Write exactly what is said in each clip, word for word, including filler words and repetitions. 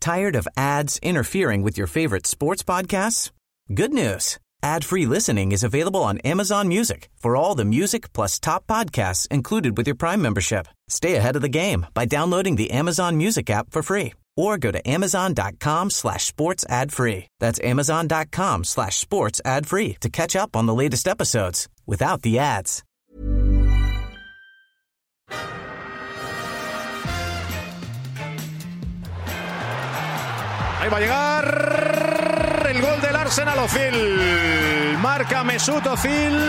Tired of ads interfering with your favorite sports podcasts? Good news. Ad-free listening is available on Amazon Music for all the music plus top podcasts included with your Prime membership. Stay ahead of the game by downloading the Amazon Music app for free or go to amazon.com slash sports ad free. That's amazon.com slash sports ad free to catch up on the latest episodes without the ads. Ahí va a llegar el gol del Arsenal. Özil marca Mesut Özil.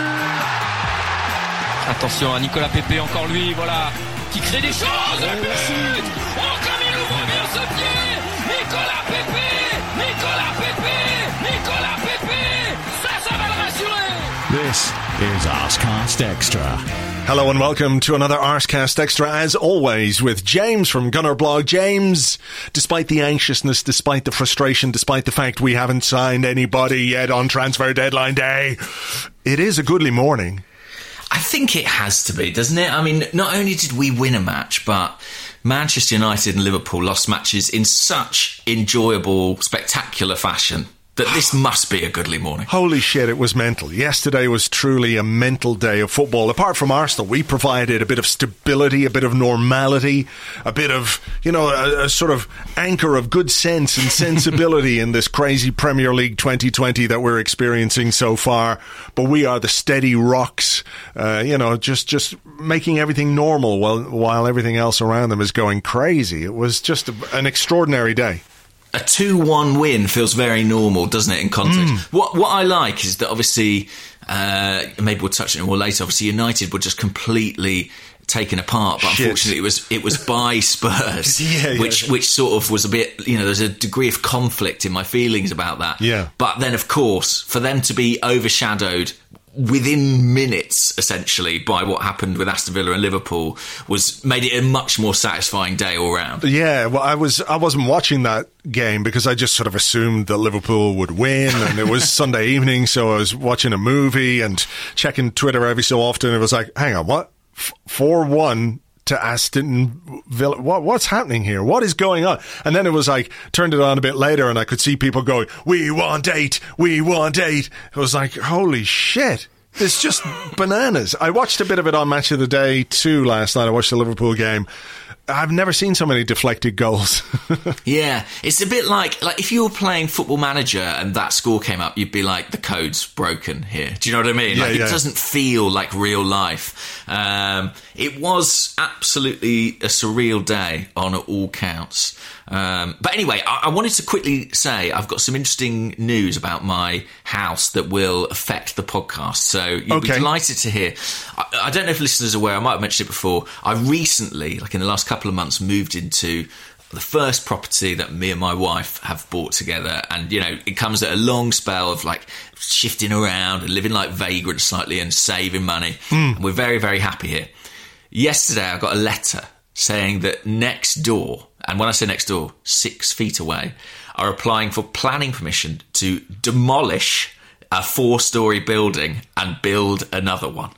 Attention à Nicolas Pepe, encore lui, voilà, qui crée des choses. Le but. Oh, comme il ouvre bien ce pied. Nicolas Pepe, Nicolas Pepe, Nicolas Pepe. Ça, ça va le rassurer. This is Arsecast Extra. Hello and welcome to another Arsecast Extra, as always, with James from Gunner Blog. James, despite the anxiousness, despite the frustration, despite the fact we haven't signed anybody yet on transfer deadline day, it is a goodly morning. I think it has to be, doesn't it? I mean, not only did we win a match, but Manchester United and Liverpool lost matches in such enjoyable, spectacular fashion that this must be a goodly morning. Holy shit, it was mental. Yesterday was truly a mental day of football. Apart from Arsenal, we provided a bit of stability, a bit of normality, a bit of, you know, a, a sort of anchor of good sense and sensibility in this crazy Premier League twenty twenty that we're experiencing so far. But we are the steady rocks, uh, you know, just, just making everything normal while, while everything else around them is going crazy. It was just a, an extraordinary day. A two one win feels very normal, doesn't it, in context? Mm. What what I like is that obviously, uh, maybe we'll touch on it more later, obviously United were just completely taken apart, but Shit. unfortunately it was it was by Spurs, yeah, yeah. which which sort of was a bit, you know, there's a degree of conflict in my feelings about that. Yeah. But then, of course, for them to be overshadowed within minutes, essentially, by what happened with Aston Villa and Liverpool was made it a much more satisfying day all round. Yeah, well, I was I wasn't watching that game because I just sort of assumed that Liverpool would win, and it was Sunday evening, so I was watching a movie and checking Twitter every so often. It was like, hang on, what? four one to Aston Villa. What, what's happening here? What is going on? And then it was like, turned it on a bit later and I could see people going, we want eight, we want eight. It was like, holy shit. It's just bananas. I watched a bit of it on Match of the Day too last night. I watched the Liverpool game. I've never seen so many deflected goals. Yeah, it's a bit like like if you were playing Football Manager and that score came up, you'd be like, the code's broken here. Do you know what I mean? Yeah, like yeah. It doesn't feel like real life. Um, it was absolutely a surreal day on all counts. Um, but anyway, I, I wanted to quickly say I've got some interesting news about my house that will affect the podcast. So you'll okay. be delighted to hear. I, I don't know if listeners are aware, I might have mentioned it before. I recently, like in the last couple of months, moved into the first property that me and my wife have bought together. And, you know, it comes at a long spell of like shifting around and living like vagrants slightly and saving money. Mm. And we're very, very happy here. Yesterday, I got a letter saying that next door, and when I say next door, six feet away, are applying for planning permission to demolish a four-storey building and build another one.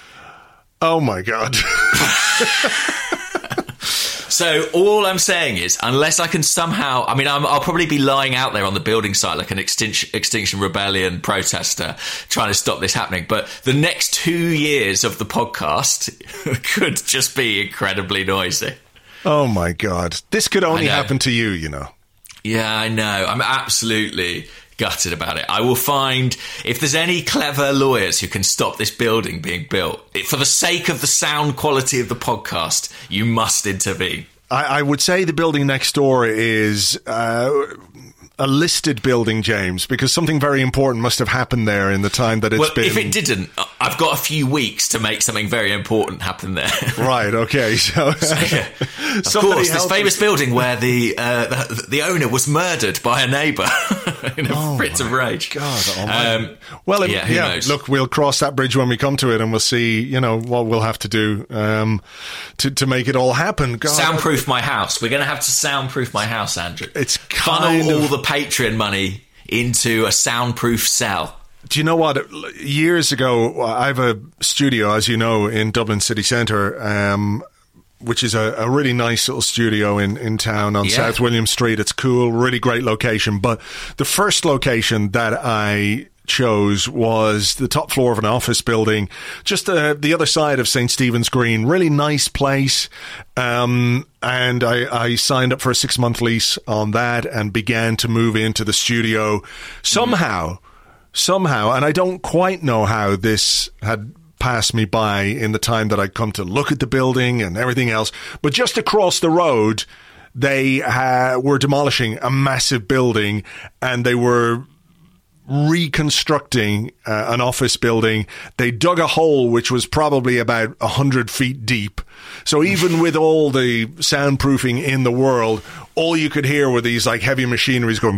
Oh, my God. So all I'm saying is, unless I can somehow, I mean, I'm, I'll probably be lying out there on the building site like an Extinction, Extinction Rebellion protester trying to stop this happening. But the next two years of the podcast could just be incredibly noisy. Oh, my God. This could only happen to you, you know. Yeah, I know. I'm absolutely gutted about it. I will find, if there's any clever lawyers who can stop this building being built, it, for the sake of the sound quality of the podcast, you must intervene. I, I would say the building next door is uh, a listed building, James, because something very important must have happened there in the time that it's well, been... if it didn't, I've got a few weeks to make something very important happen there. Right, okay. So, so yeah. Of course, this famous building where the, uh, the the owner was murdered by a neighbour in a oh fit of rage. God, oh um, well, yeah, who yeah, knows? Look, we'll cross that bridge when we come to it, and we'll see, you know, what we'll have to do um, to to make it all happen. God, soundproof my house. We're going to have to soundproof my house, Andrew. It's kind funnel of... all the Patreon money into a soundproof cell. Do you know what? Years ago, I have a studio, as you know, in Dublin city centre. Um, which is a, a really nice little studio in, in town on Yeah. South William Street. It's cool, really great location. But the first location that I chose was the top floor of an office building, just uh, the other side of Saint Stephen's Green. Really nice place. Um, and I, I signed up for a six-month lease on that and began to move into the studio somehow, somehow. And I don't quite know how this had passed me by in the time that I'd come to look at the building and everything else. But just across the road, they uh, were demolishing a massive building, and they were reconstructing uh, an office building. They dug a hole which was probably about a hundred feet deep. So even with all the soundproofing in the world, all you could hear were these like heavy machineries going.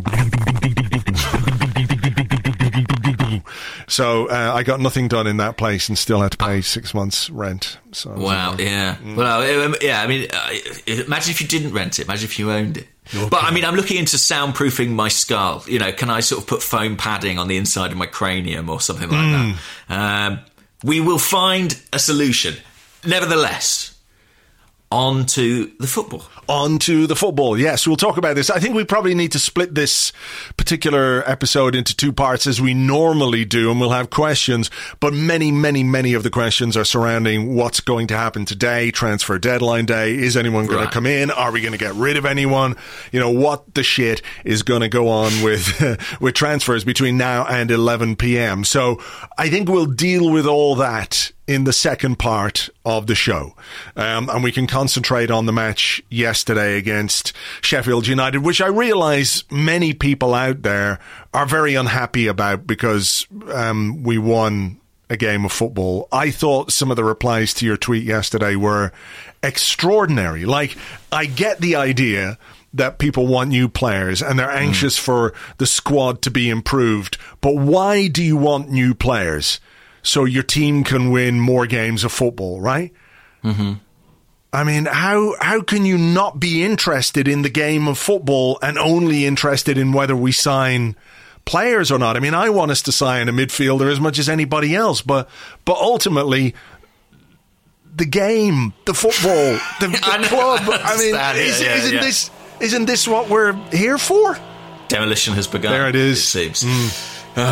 So uh, I got nothing done in that place and still had to pay six months rent. So wow, uh, yeah. Mm. Well, um, yeah. I mean, uh, imagine if you didn't rent it. Imagine if you owned it. Okay. But I mean, I'm looking into soundproofing my skull. You know, can I sort of put foam padding on the inside of my cranium or something like mm. that? Um, we will find a solution. Nevertheless, on to the football. On to the football, yes. We'll talk about this. I think we probably need to split this particular episode into two parts as we normally do, and we'll have questions. But many, many, many of the questions are surrounding what's going to happen today, transfer deadline day. Is anyone going right. to come in? Are we going to get rid of anyone? You know, what the shit is going to go on with, with transfers between now and eleven p.m. So I think we'll deal with all that in the second part of the show. Um, and we can concentrate on the match yesterday against Sheffield United, which I realise many people out there are very unhappy about because um, we won a game of football. I thought some of the replies to your tweet yesterday were extraordinary. Like, I get the idea that people want new players and they're anxious mm. for the squad to be improved, but why do you want new players? So your team can win more games of football, right? Mm-hmm. I mean, how how can you not be interested in the game of football and only interested in whether we sign players or not? I mean, I want us to sign a midfielder as much as anybody else, but but ultimately, the game, the football, the, the I know, club. I, I mean, is, yeah, isn't yeah. this isn't this what we're here for? Demolition has begun. There it is. It seems. Mm.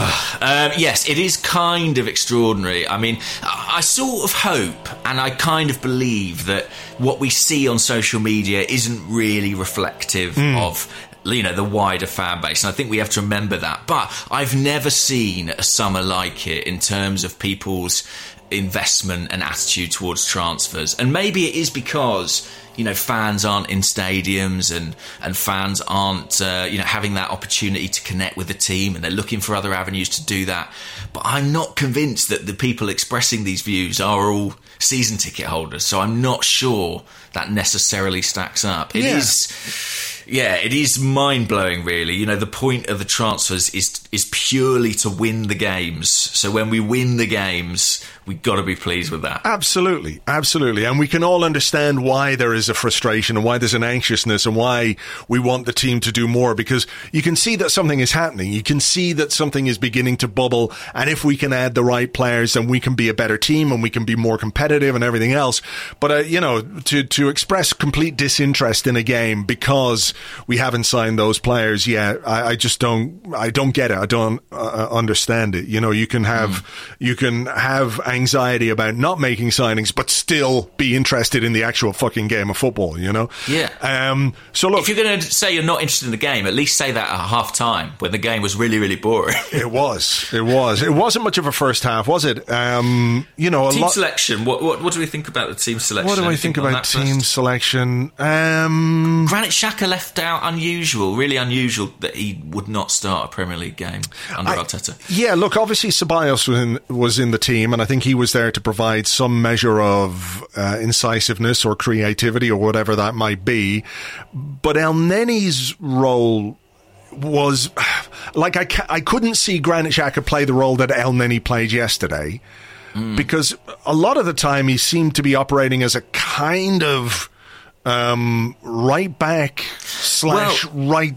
um, yes, it is kind of extraordinary. I mean, I sort of hope and I kind of believe that what we see on social media isn't really reflective mm. of, you know, the wider fan base. And I think we have to remember that. But I've never seen a summer like it in terms of people's investment and attitude towards transfers. And maybe it is because, you know, fans aren't in stadiums and, and fans aren't, uh, you know, having that opportunity to connect with the team and they're looking for other avenues to do that. But I'm not convinced that the people expressing these views are all season ticket holders. So I'm not sure that necessarily stacks up. It yeah. is, yeah, it is mind-blowing, really. You know, the point of the transfers is is purely to win the games. So when we win the games, we've got to be pleased with that. Absolutely, absolutely. And we can all understand why there is a frustration and why there's an anxiousness and why we want the team to do more, because you can see that something is happening. You can see that something is beginning to bubble. And if we can add the right players, then we can be a better team and we can be more competitive and everything else. But, uh, you know, to, to express complete disinterest in a game because we haven't signed those players yet, I, I just don't, I don't get it. I don't uh, understand it. You know, you can have, mm. you can have anxiety about not making signings, but still be interested in the actual fucking game of football, you know? Yeah. Um, so look, if you're going to say you're not interested in the game, at least say that at half time when the game was really, really boring. It was. It was. It wasn't much of a first half, was it? Um, you know, a team lot- selection. What, what what do we think about the team selection? What do I think about team first? selection? Um, Granit Xhaka left out unusual, really unusual that he would not start a Premier League game under I, Arteta. Yeah, look, obviously Ceballos was in, was in the team, and I think he was there to provide some measure of uh, incisiveness or creativity or whatever that might be. But El Neni's role was like I, ca- I couldn't see Granit Xhaka play the role that El Neni played yesterday mm. because a lot of the time he seemed to be operating as a kind of um, right back slash well, right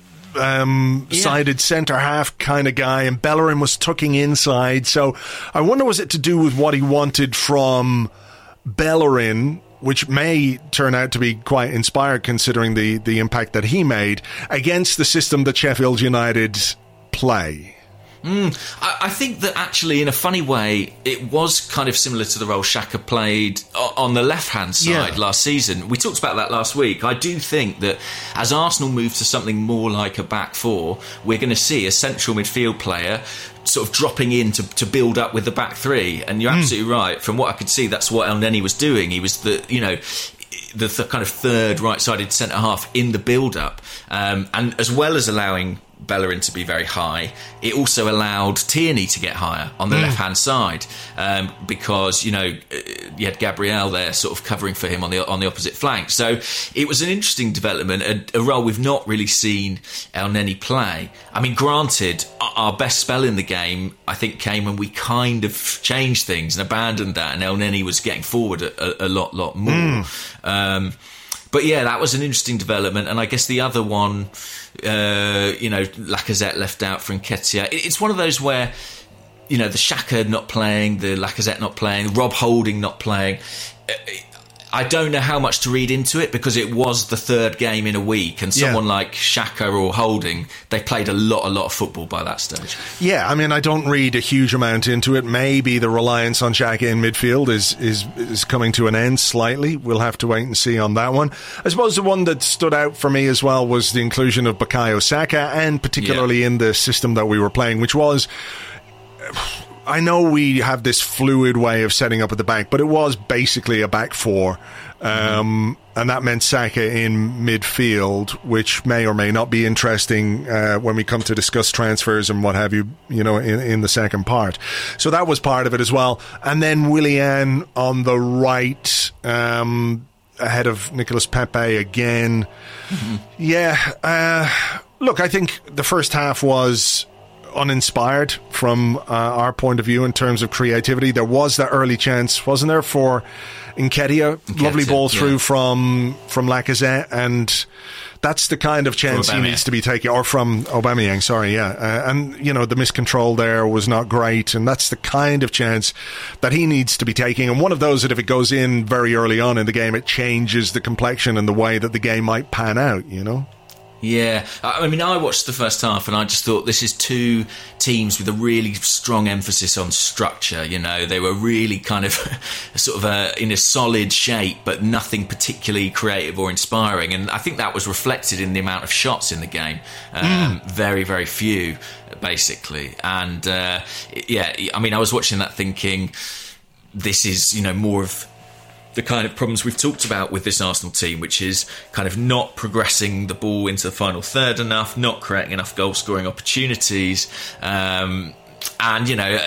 Um, yeah. sided centre half kind of guy, and Bellerin was tucking inside. So I wonder, was it to do with what he wanted from Bellerin which may turn out to be quite inspired considering the, the impact that he made against the system that Sheffield United play. Mm, I, I think that actually, in a funny way, it was kind of similar to the role Xhaka played on the left-hand side yeah. last season. We talked about that last week. I do think that as Arsenal move to something more like a back four, we're going to see a central midfield player sort of dropping in to, to build up with the back three. And you're mm. absolutely right. From what I could see, that's what El Neni was doing. He was the, you know... the, the kind of third right-sided centre-half in the build-up. Um, and as well as allowing Bellerin to be very high, it also allowed Tierney to get higher on the mm. left-hand side um, because, you know, you had Gabriel there sort of covering for him on the on the opposite flank. So it was an interesting development, a, a role we've not really seen El Neni play. I mean, granted, our best spell in the game, I think, came when we kind of changed things and abandoned that, and El Neni was getting forward a, a, a lot, lot more. Mm. Um, but yeah, that was an interesting development, and I guess the other one... Uh, you know, Lacazette left out for Nketiah. It's one of those where, you know, the Xhaka not playing, the Lacazette not playing, Rob Holding not playing. I don't know how much to read into it because it was the third game in a week, and someone yeah. like Xhaka or Holding, they played a lot, a lot of football by that stage. Yeah, I mean, I don't read a huge amount into it. Maybe the reliance on Xhaka in midfield is, is, is coming to an end slightly. We'll have to wait and see on that one. I suppose the one that stood out for me as well was the inclusion of Bukayo Saka, and particularly yeah. in the system that we were playing, which was... I know we have this fluid way of setting up at the back, but it was basically a back four. Um, mm-hmm. And that meant Saka in midfield, which may or may not be interesting uh, when we come to discuss transfers and what have you, you know, in, in the second part. So that was part of it as well. And then Willian on the right, um, ahead of Nicolas Pepe again. Mm-hmm. Yeah. Uh, look, I think the first half was... uninspired from uh, our point of view in terms of creativity. There was that early chance, wasn't there, for Nketiah? Nketiah lovely ball through yeah. from from Lacazette, and that's the kind of chance he needs to be taking. Or from Aubameyang, sorry, yeah. Uh, and, you know, the miscontrol there was not great, and that's the kind of chance that he needs to be taking. And one of those that if it goes in very early on in the game, it changes the complexion and the way that the game might pan out, you know? Yeah, I mean, I watched the first half and I just thought this is two teams with a really strong emphasis on structure. You know, they were really kind of sort of a, in a solid shape, but nothing particularly creative or inspiring. And I think that was reflected in the amount of shots in the game. Um, mm. Very, very few, basically. And uh, yeah, I mean, I was watching that thinking, this is, you know, more of the kind of problems we've talked about with this Arsenal team, which is kind of not progressing the ball into the final third enough, not creating enough goal-scoring opportunities, um, and, you know,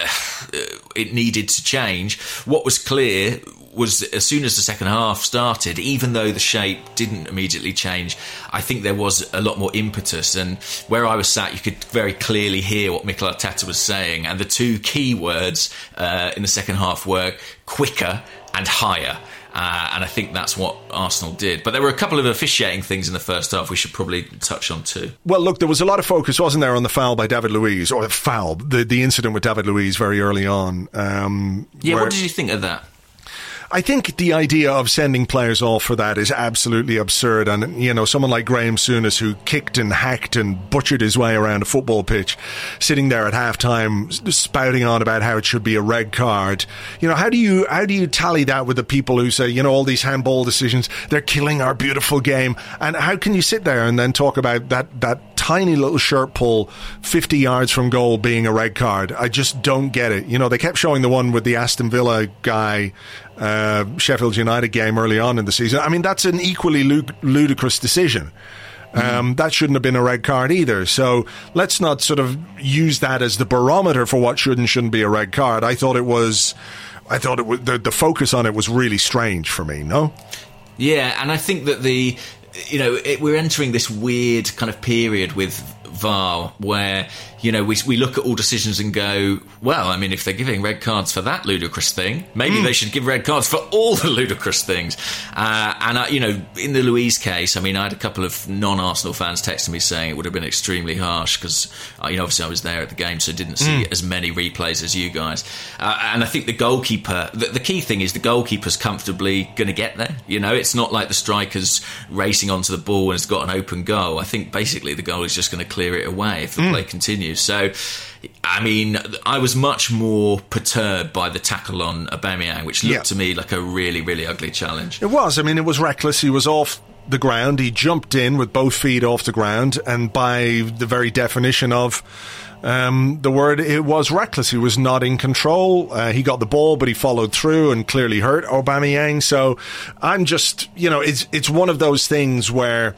it needed to change. What was clear was as soon as the second half started, even though the shape didn't immediately change, I think there was a lot more impetus. And where I was sat, you could very clearly hear what Mikel Arteta was saying. And the two key words uh, in the second half were quicker and higher. Uh, and I think that's what Arsenal did. But there were a couple of officiating things in the first half we should probably touch on too. Well, look, there was a lot of focus, wasn't there, on the foul by David Luiz, or the foul, the, the incident with David Luiz very early on. Um, yeah, where, what did you think of that? I think the idea of sending players off for that is absolutely absurd. And, you know, someone like Graham Souness, who kicked and hacked and butchered his way around a football pitch, sitting there at halftime spouting on about how it should be a red card. You know, how do you how do you tally that with the people who say, you know, all these handball decisions, they're killing our beautiful game? And how can you sit there and then talk about that, that tiny little shirt pull fifty yards from goal being a red card? I just don't get it. You know, they kept showing the one with the Aston Villa guy, Uh, Sheffield United game early on in the season. I mean, that's an equally lud- ludicrous decision. Um, mm. That shouldn't have been a red card either. So let's not sort of use that as the barometer for what should and shouldn't be a red card. I thought it was, I thought it was, the, the focus on it was really strange for me, no? Yeah, and I think that the, you know, it, we're entering this weird kind of period with V A R where, you know, we we look at all decisions and go, well, I mean, if they're giving red cards for that ludicrous thing, maybe mm. they should give red cards for all the ludicrous things. Uh, and, I, you know, in the Luiz case, I mean, I had a couple of non-Arsenal fans texting me saying it would have been extremely harsh because, you know, obviously I was there at the game, so didn't see mm. as many replays as you guys. Uh, and I think the goalkeeper, the, the key thing is the goalkeeper's comfortably going to get there. You know, it's not like the striker's racing onto the ball and has got an open goal. I think basically the goal is just going to clear it away if the mm. play continues. So, I mean, I was much more perturbed by the tackle on Aubameyang, which looked yeah. to me like a really, really ugly challenge. It was. I mean, it was reckless. He was off the ground. He jumped in with both feet off the ground, and by the very definition of um, the word, it was reckless. He was not in control. Uh, he got the ball, but he followed through and clearly hurt Aubameyang. So I'm just, you know, it's it's one of those things where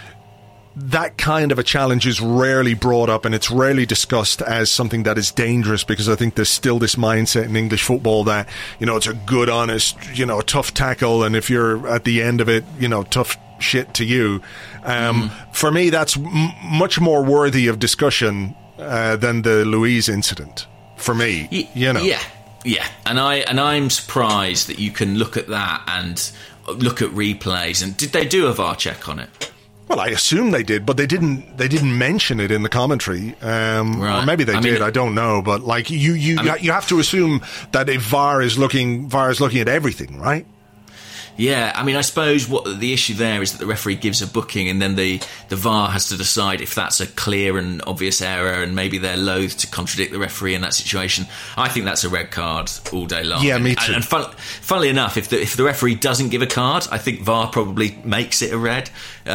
that kind of a challenge is rarely brought up and it's rarely discussed as something that is dangerous, because I think there's still this mindset in English football that, you know, it's a good, honest, you know, tough tackle, and if you're at the end of it, you know, tough shit to you. Um, mm. For me, that's m- much more worthy of discussion uh, than the Luiz incident. For me, y- you know, yeah, yeah, and I and I'm surprised that you can look at that and look at replays. And did they do a V A R check on it? Well, I assume they did, but they didn't. They didn't mention it in the commentary, um, right. or maybe they I did. Mean, I don't know. But like you, you, I mean, you have to assume that if V A R is looking, V A R is looking at everything, right? Yeah, I mean, I suppose what the issue there is that the referee gives a booking, and then the the V A R has to decide if that's a clear and obvious error, and maybe they're loath to contradict the referee in that situation. I think that's a red card all day long. Yeah, me too. And, and fun, funnily enough, if the if the referee doesn't give a card, I think V A R probably makes it a red.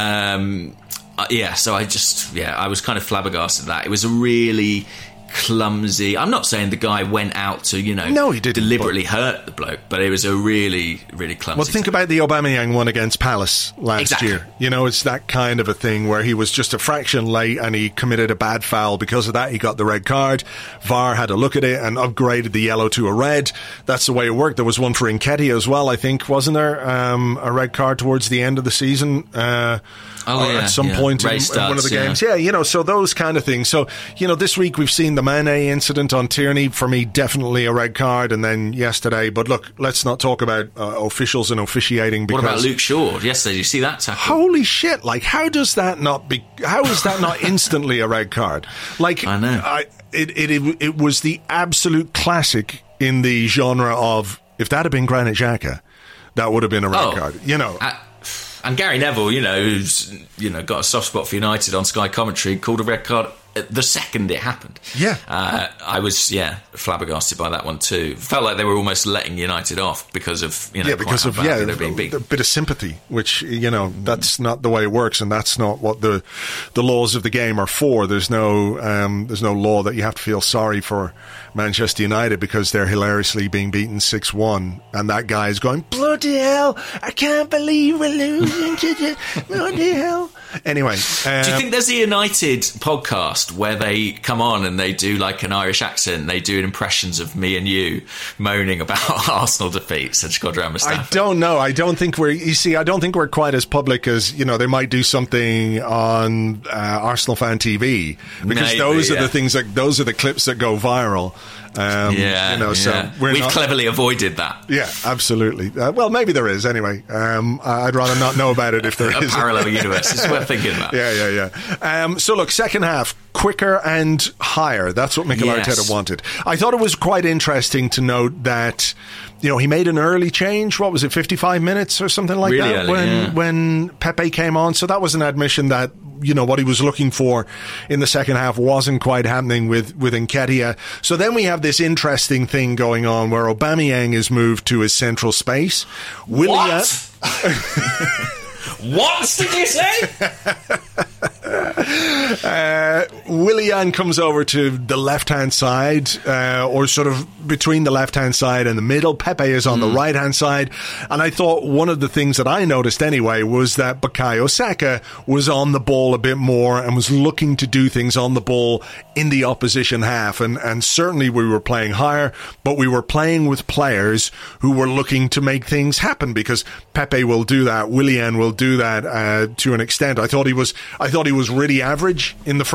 Um, uh, yeah, so I just yeah, I was kind of flabbergasted at that. It was a really clumsy. I'm not saying the guy went out to, you know, no, he didn't, deliberately but hurt the bloke, but it was a really, really clumsy. Well, think thing. about the Aubameyang one against Palace last exactly. year. You know, it's that kind of a thing where he was just a fraction late and he committed a bad foul. Because of that, he got the red card. V A R had a look at it and upgraded the yellow to a red. That's the way it worked. There was one for Nketiah as well, I think, wasn't there? Um, a red card towards the end of the season. Uh, Oh, yeah, at some yeah. point in, starts, in one of the yeah. games. Yeah, you know, so those kind of things. So, you know, this week we've seen the Mane incident on Tierney. For me, definitely a red card. And then yesterday, but look, let's not talk about uh, officials and officiating. Because what about Luke Shaw yesterday? Did you see that tackle? Holy shit, like, how does that not be, how is that not instantly a red card? Like, I know. I, it, it, it, it was the absolute classic in the genre of, if that had been Granit Xhaka, that would have been a red oh, card, you know. I, And Gary Neville, you know, who's you know got a soft spot for United on Sky Commentary, called a red card the second it happened. Yeah, uh, I was yeah flabbergasted by that one too. Felt like they were almost letting United off because of you know yeah because of yeah they're being beaten. A bit of sympathy, which you know that's not the way it works, and that's not what the the laws of the game are for. There's no um, there's no law that you have to feel sorry for Manchester United because they're hilariously being beaten six one, and that guy is going, bloody hell, I can't believe we're losing to the bloody hell. Anyway, um, do you think there's a United podcast where they come on and they do like an Irish accent, they do impressions of me and you moaning about Arsenal defeats and Shkodran Mustafi? I don't know. I don't think we're, you see, I don't think we're quite as public as, you know, they might do something on uh, Arsenal Fan T V, because Maybe, those yeah. are the things that, those are the clips that go viral. Um, yeah, you know, so yeah. we're we've not, cleverly avoided that. Yeah, absolutely. Uh, well, maybe there is anyway. Um, I'd rather not know about it if there a is. A parallel universe. It's worth thinking about. Yeah, yeah, yeah. Um, so look, second half, quicker and higher. That's what Mikel yes. Arteta wanted. I thought it was quite interesting to note that, you know, he made an early change. What was it, fifty-five minutes or something like really that early, when yeah. when Pepe came on. So that was an admission that, you know, what he was looking for in the second half wasn't quite happening with, with Nketiah. So then we have this interesting thing going on where Aubameyang is moved to his central space. Willian, What? What did you say? uh, Willian comes over to the left-hand side, uh, or sort of between the left-hand side and the middle. Pepe is on mm. the right-hand side. And I thought one of the things that I noticed anyway was that Bukayo Saka was on the ball a bit more and was looking to do things on the ball in the opposition half. And, and certainly we were playing higher, but we were playing with players who were looking to make things happen, because Pepe will do that. Willian will do that uh, to an extent. I thought he was I thought he was really average in the first half.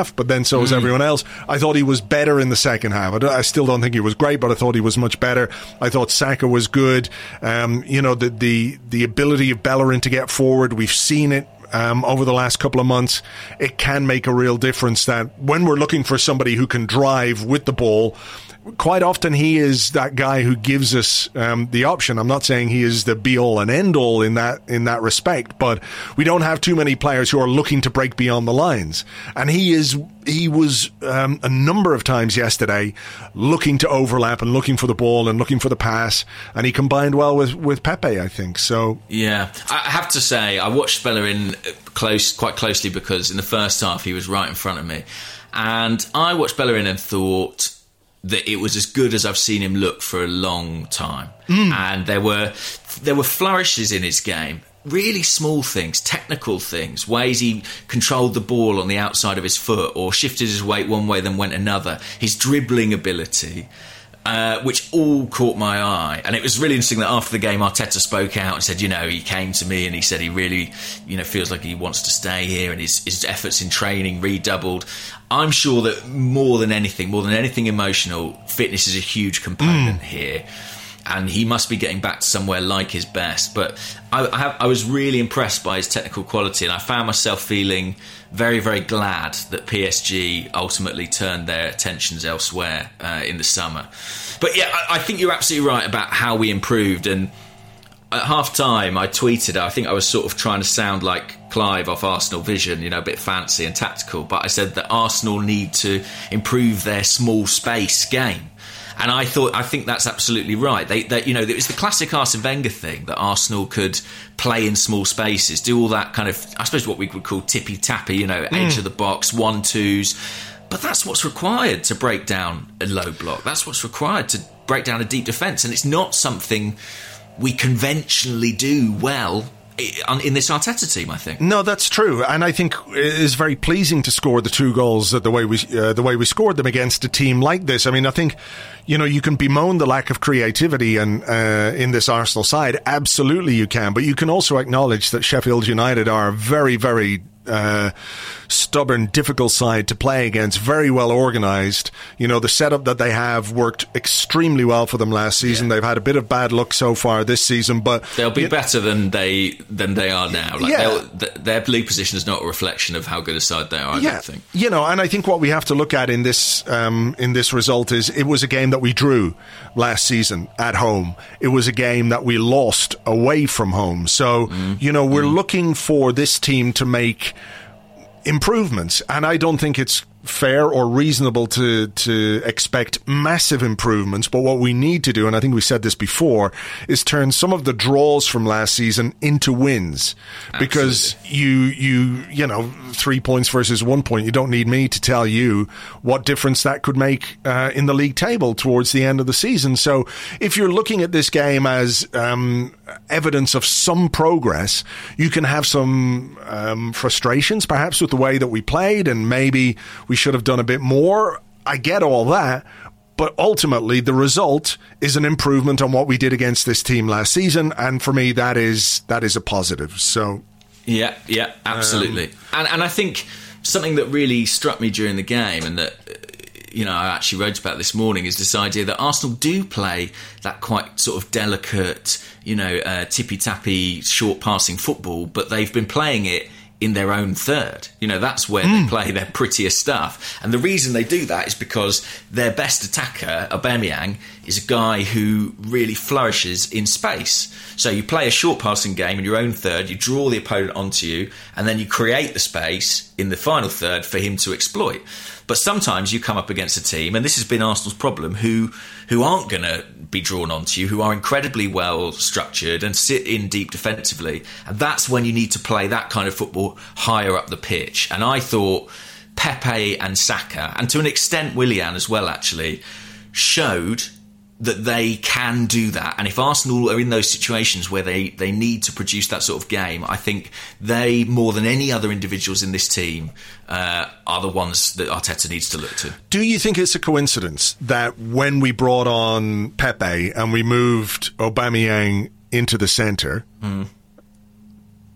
half, but then so was mm. everyone else. I thought he was better in the second half. I, I still don't think he was great, but I thought he was much better. I thought Saka was good. Um, you know, the, the, the ability of Bellerin to get forward, we've seen it Um, over the last couple of months. It can make a real difference that when we're looking for somebody who can drive with the ball, quite often he is that guy who gives us um, the option. I'm not saying he is the be-all and end-all in that in that respect, but we don't have too many players who are looking to break beyond the lines. And he is he was um, a number of times yesterday looking to overlap and looking for the ball and looking for the pass, and he combined well with, with Pepe, I think. So yeah, I have to say I watched Bellerin close quite closely because in the first half he was right in front of me, and I watched Bellerin and thought that it was as good as I've seen him look for a long time. Mm. And there were there were flourishes in his game, really small things, technical things, ways he controlled the ball on the outside of his foot or shifted his weight one way then went another, his dribbling ability, uh, which all caught my eye. And it was really interesting that after the game Arteta spoke out and said, you know, he came to me and he said he really, you know, feels like he wants to stay here and his, his efforts in training redoubled. I'm sure that more than anything, more than anything emotional, fitness is a huge component mm. here. And he must be getting back to somewhere like his best. But I, I, have, I was really impressed by his technical quality, and I found myself feeling very, very glad that P S G ultimately turned their attentions elsewhere uh, in the summer. But yeah, I, I think you're absolutely right about how we improved. And at half-time, I tweeted, I think I was sort of trying to sound like Clive off Arsenal Vision, you know, a bit fancy and tactical, but I said that Arsenal need to improve their small space game. And I thought, I think that's absolutely right. They, they, you know, it was the classic Arsene Wenger thing that Arsenal could play in small spaces, do all that kind of, I suppose, what we would call tippy-tappy, you know, mm. edge of the box, one-twos. But that's what's required to break down a low block. That's what's required to break down a deep defence. And it's not something we conventionally do well in this Arteta team, I think. No, that's true, and I think it is very pleasing to score the two goals the way we uh, the way we scored them against a team like this. I mean, I think, you know, you can bemoan the lack of creativity and uh, in this Arsenal side. Absolutely, you can, but you can also acknowledge that Sheffield United are very, very Uh, stubborn, difficult side to play against, very well organised. You know, the setup that they have worked extremely well for them last season. Yeah. They've had a bit of bad luck so far this season, but they'll be better than they than they are now. Like yeah. th- their league position is not a reflection of how good a side they are, I yeah. don't think. You know, and I think what we have to look at in this um, in this result is it was a game that we drew last season at home. It was a game that we lost away from home. So, mm. you know, we're mm. looking for this team to make improvements, and I don't think it's fair or reasonable to to expect massive improvements, but what we need to do, and I think we said this before, is turn some of the draws from last season into wins. Absolutely. Because you you you know, three points versus one point, you don't need me to tell you what difference that could make uh, in the league table towards the end of the season. So if you're looking at this game as um, evidence of some progress, you can have some um, frustrations perhaps with the way that we played, and maybe we should have done a bit more. I get all that, but ultimately the result is an improvement on what we did against this team last season, and for me that is that is a positive. So yeah, yeah, absolutely. Um, and and I think something that really struck me during the game, and that, you know, I actually wrote about this morning, is this idea that Arsenal do play that quite sort of delicate, you know, uh, tippy-tappy, short passing football, but they've been playing it in their own third. You know, that's where mm. they play their prettiest stuff. And the reason they do that is because their best attacker, Aubameyang, is a guy who really flourishes in space. So you play a short passing game in your own third, you draw the opponent onto you, and then you create the space in the final third for him to exploit. But sometimes you come up against a team, and this has been Arsenal's problem, who who aren't going to be drawn onto you, who are incredibly well structured and sit in deep defensively. And that's when you need to play that kind of football higher up the pitch. And I thought Pepe and Saka, and to an extent Willian as well actually, showed that they can do that. And if Arsenal are in those situations where they, they need to produce that sort of game, I think they, more than any other individuals in this team, uh, are the ones that Arteta needs to look to. Do you think it's a coincidence that when we brought on Pepe and we moved Aubameyang into the centre, mm.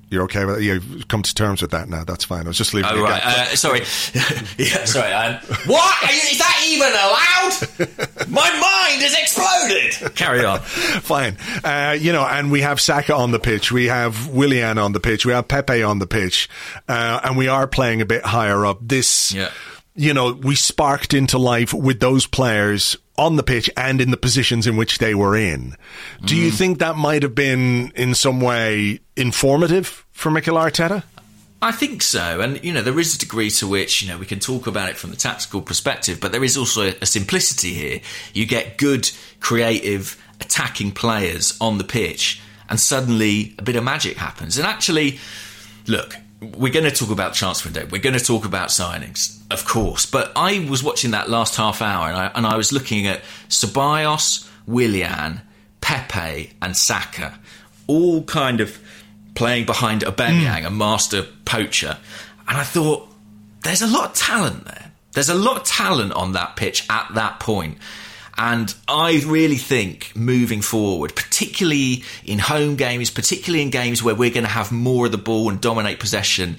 You're okay with it? You've come to terms with that now. That's fine. I was just leaving. Oh, right. Uh, sorry. yeah, sorry. Um, what? Are you, is that even allowed? My mind has exploded. Carry on. Fine. Uh, you know, and we have Saka on the pitch. We have Willian on the pitch. We have Pepe on the pitch. Uh, and we are playing a bit higher up. This, yeah. you know, we sparked into life with those players on the pitch and in the positions in which they were in. Do mm. you think that might have been in some way informative for Mikel Arteta? I think so. And, you know, there is a degree to which, you know, we can talk about it from the tactical perspective, but there is also a simplicity here. You get good, creative, attacking players on the pitch and suddenly a bit of magic happens. And actually, look, we're going to talk about transfer window. We're going to talk about signings, of course. But I was watching that last half hour and I, and I was looking at Ceballos, Willian, Pepe and Saka, all kind of playing behind Aubameyang, mm. a master poacher. And I thought, there's a lot of talent there. There's a lot of talent on that pitch at that point. And I really think moving forward, particularly in home games, particularly in games where we're going to have more of the ball and dominate possession,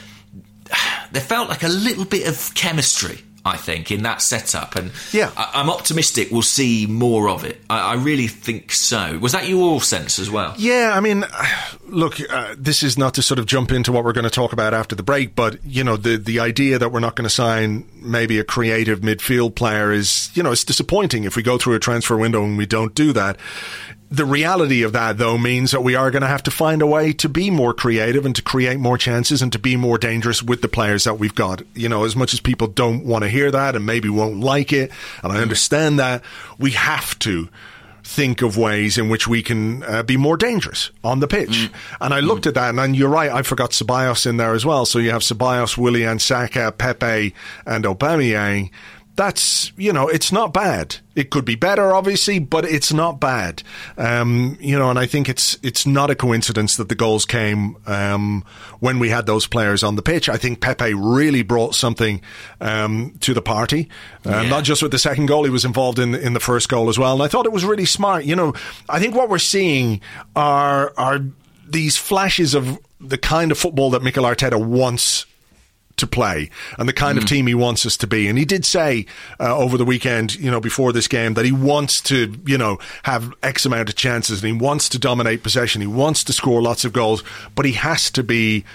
there felt like a little bit of chemistry, I think, in that setup. And yeah. I- I'm optimistic we'll see more of it. I-, I really think so. Was that your sense as well? Yeah, I mean, look, uh, this is not to sort of jump into what we're going to talk about after the break, but, you know, the, the idea that we're not going to sign maybe a creative midfield player is, you know, it's disappointing if we go through a transfer window and we don't do that. The reality of that, though, means that we are going to have to find a way to be more creative and to create more chances and to be more dangerous with the players that we've got. You know, as much as people don't want to hear that and maybe won't like it, and I understand that, we have to think of ways in which we can uh, be more dangerous on the pitch. Mm. And I looked mm. at that, and, and you're right, I forgot Ceballos in there as well. So you have Ceballos, Willian, Saka, Pepe, and Aubameyang. That's, you know, it's not bad. It could be better, obviously, but it's not bad. Um, you know, and I think it's it's not a coincidence that the goals came um, when we had those players on the pitch. I think Pepe really brought something um, to the party. Um, yeah. Not just with the second goal, he was involved in in the first goal as well. And I thought it was really smart. You know, I think what we're seeing are are these flashes of the kind of football that Mikel Arteta wants to play and the kind mm. of team he wants us to be. And he did say uh, over the weekend, you know, before this game, that he wants to, you know, have X amount of chances and he wants to dominate possession. He wants to score lots of goals, but he has to be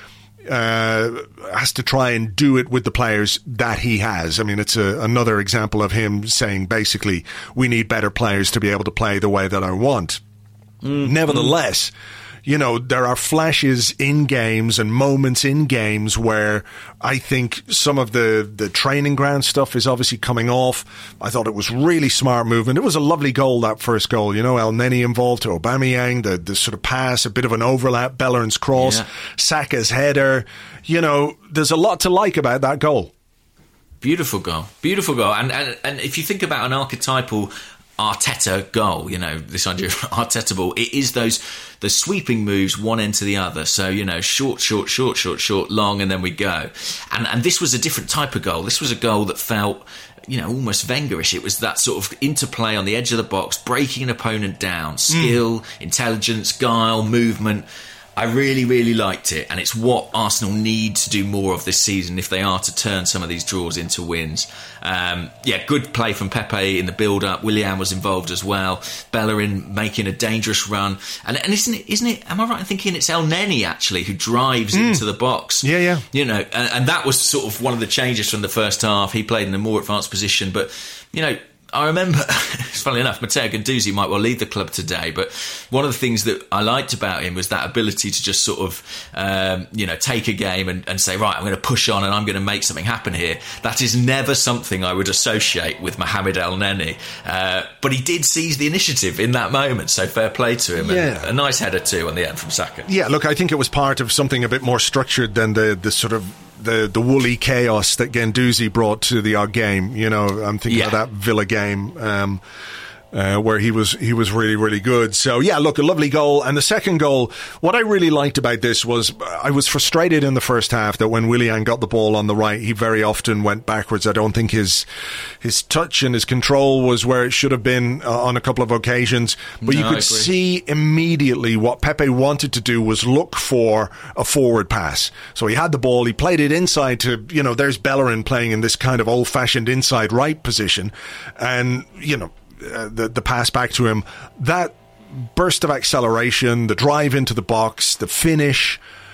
uh, has to try and do it with the players that he has. I mean, it's a, another example of him saying, basically, we need better players to be able to play the way that I want. Mm. Nevertheless, you know, there are flashes in games and moments in games where I think some of the, the training ground stuff is obviously coming off. I thought it was really smart movement. It was a lovely goal, that first goal. You know, El Neni involved to Aubameyang, the, the sort of pass, a bit of an overlap, Bellerin's cross, yeah. Saka's header. You know, there's a lot to like about that goal. Beautiful goal. Beautiful goal. And, and, and if you think about an archetypal Arteta goal, you know, this idea of Arteta ball, it is those the sweeping moves one end to the other. So, you know, short, short, short, short, short, long, and then we go. And and this was a different type of goal. This was a goal that felt, you know, almost Wengerish. It was that sort of interplay on the edge of the box, breaking an opponent down, skill, mm. intelligence, guile, movement. I really, really liked it, and it's what Arsenal need to do more of this season if they are to turn some of these draws into wins. Um, yeah, good play from Pepe in the build-up. Willian was involved as well. Bellerin making a dangerous run, and, and isn't it? Isn't it? Am I right in thinking it's El Neni actually who drives mm. into the box? Yeah, yeah. You know, and, and that was sort of one of the changes from the first half. He played in a more advanced position, but you know, I remember, funnily enough, Matteo Guendouzi might well leave the club today, but one of the things that I liked about him was that ability to just sort of, um, you know, take a game and, and say, right, I'm going to push on and I'm going to make something happen here. That is never something I would associate with Mohamed El Neni. Uh, but he did seize the initiative in that moment, so fair play to him. Yeah. And a nice header too on the end from Saka. Yeah, look, I think it was part of something a bit more structured than the, the sort of the the woolly chaos that Guendouzi brought to the odd game. You know, I'm thinking yeah. of that Villa game. Um, Uh, where he was he was really, really good. So, yeah, look, a lovely goal. And the second goal, what I really liked about this was I was frustrated in the first half that when Willian got the ball on the right, he very often went backwards. I don't think his his touch and his control was where it should have been uh, on a couple of occasions. But no, you could see immediately what Pepe wanted to do was look for a forward pass. So he had the ball, he played it inside to, you know, there's Bellerin playing in this kind of old-fashioned inside right position. And, you know, Uh, the, the pass back to him, that burst of acceleration, the drive into the box, the finish,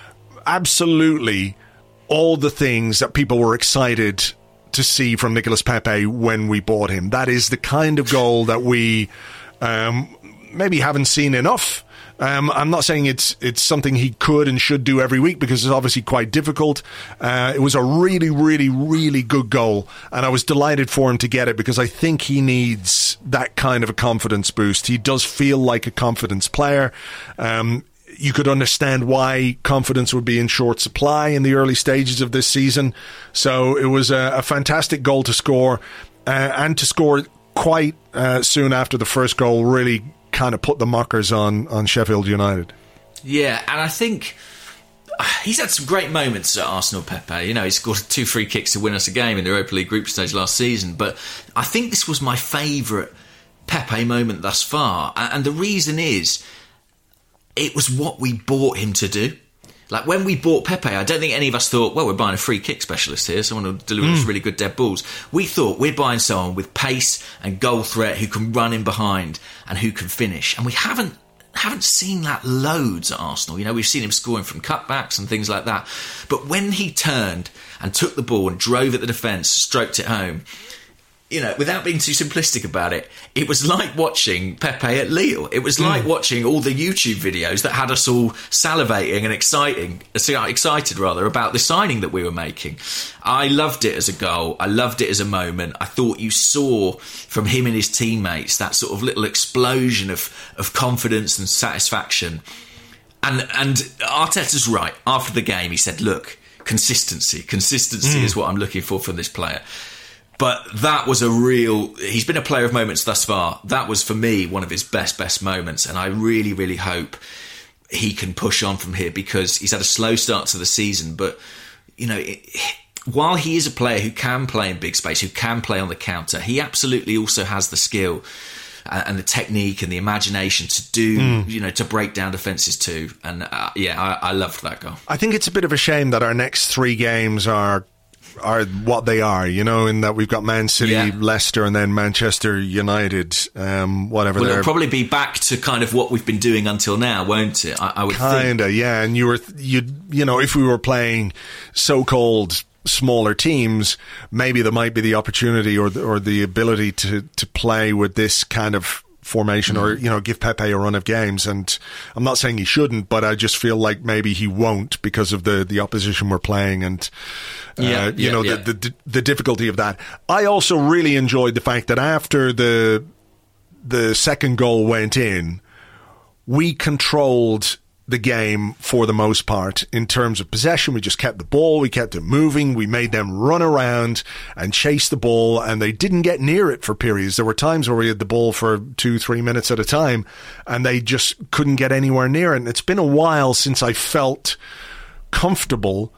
absolutely all the things that people were excited to see from Nicolas Pepe when we bought him. That is the kind of goal that we um, maybe haven't seen enough. Um, I'm not saying it's it's something he could and should do every week because it's obviously quite difficult. Uh, it was a really, really, really good goal, and I was delighted for him to get it because I think he needs that kind of a confidence boost. He does feel like a confidence player. Um, you could understand why confidence would be in short supply in the early stages of this season. So it was a, a fantastic goal to score, uh, and to score quite uh, soon after the first goal really kind of put the mockers on, on Sheffield United. Yeah, and I think he's had some great moments at Arsenal, Pepe. You know, he scored two free kicks to win us a game in the Europa League group stage last season, but I think this was my favourite Pepe moment thus far, and the reason is it was what we bought him to do. Like, when we bought Pepe, I don't think any of us thought, well, we're buying a free kick specialist here, someone who'll deliver us mm. really good dead balls. We thought we're buying someone with pace and goal threat who can run in behind and who can finish. And we haven't haven't seen that loads at Arsenal. You know, we've seen him scoring from cutbacks and things like that. But when he turned and took the ball and drove at the defence, stroked it home, you know, without being too simplistic about it, it was like watching Pepe at Lille. It was like mm. watching all the YouTube videos that had us all salivating and exciting, excited rather, about the signing that we were making. I loved it as a goal. I loved it as a moment. I thought you saw from him and his teammates that sort of little explosion of, of confidence and satisfaction. And, and Arteta's right. After the game, he said, look, consistency. Consistency mm. is what I'm looking for from this player. But that was a real... He's been a player of moments thus far. That was, for me, one of his best, best moments. And I really, really hope he can push on from here because he's had a slow start to the season. But, you know, it, while he is a player who can play in big space, who can play on the counter, he absolutely also has the skill and the technique and the imagination to do, mm. you know, to break down defences too. And, uh, yeah, I, I loved that goal. I think it's a bit of a shame that our next three games are... are what they are, you know, in that we've got Man City, yeah. Leicester, and then Manchester United, um, whatever. Well, they're... it'll probably be back to kind of what we've been doing until now, won't it? I, I would Kinda, think. yeah. And you were, you, you know, if we were playing so-called smaller teams, maybe there might be the opportunity or the, or the ability to to play with this kind of formation mm. or, you know, give Pepe a run of games. And I'm not saying he shouldn't, but I just feel like maybe he won't because of the, the opposition we're playing and, uh, yeah, you yeah, know, yeah. The, the the difficulty of that. I also really enjoyed the fact that after the the second goal went in, we controlled the game for the most part in terms of possession. We just kept the ball, we kept it moving, we made them run around and chase the ball, and they didn't get near it for periods. There were times where we had the ball for two, three minutes at a time, and they just couldn't get anywhere near it. And it's been a while since I felt comfortable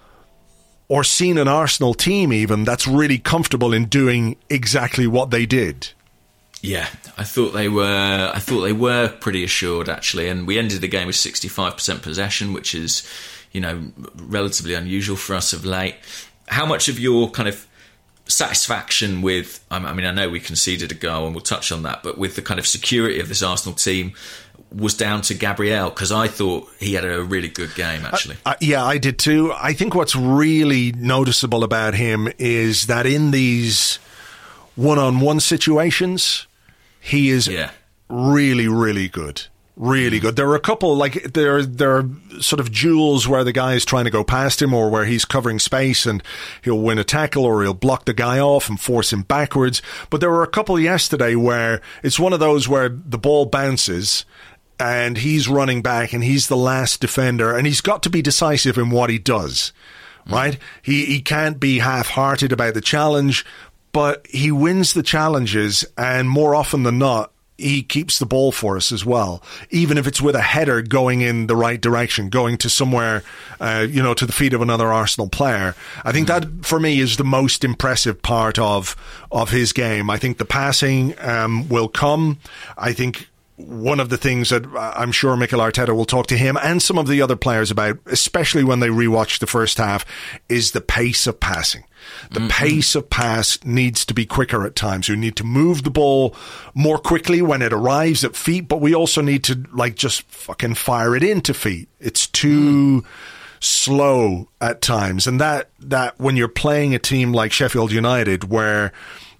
or seen an Arsenal team even that's really comfortable in doing exactly what they did. Yeah, I thought they were. I thought they were pretty assured actually, and we ended the game with sixty-five percent possession, which is, you know, relatively unusual for us of late. How much of your kind of satisfaction with? I mean, I know we conceded a goal, and we'll touch on that, but with the kind of security of this Arsenal team was down to Gabriel, because I thought he had a really good game actually. Uh, uh, yeah, I did too. I think what's really noticeable about him is that in these one-on-one situations, he is yeah. really, really good. Really good. There are a couple, like, there, there are sort of duels where the guy is trying to go past him or where he's covering space and he'll win a tackle or he'll block the guy off and force him backwards. But there were a couple yesterday where it's one of those where the ball bounces and he's running back and he's the last defender and he's got to be decisive in what he does, right? Mm. He, he can't be half-hearted about the challenge, but he wins the challenges, and more often than not, he keeps the ball for us as well, even if it's with a header going in the right direction, going to somewhere, uh, you know, to the feet of another Arsenal player. I think that, for me, is the most impressive part of of his game. I think the passing um, will come. I think one of the things that I'm sure Mikel Arteta will talk to him and some of the other players about, especially when they rewatch the first half, is the pace of passing. The mm-hmm. pace of pass needs to be quicker at times. We need to move the ball more quickly when it arrives at feet, but we also need to like just fucking fire it into feet. It's too mm. slow at times. And that, that when you're playing a team like Sheffield United, where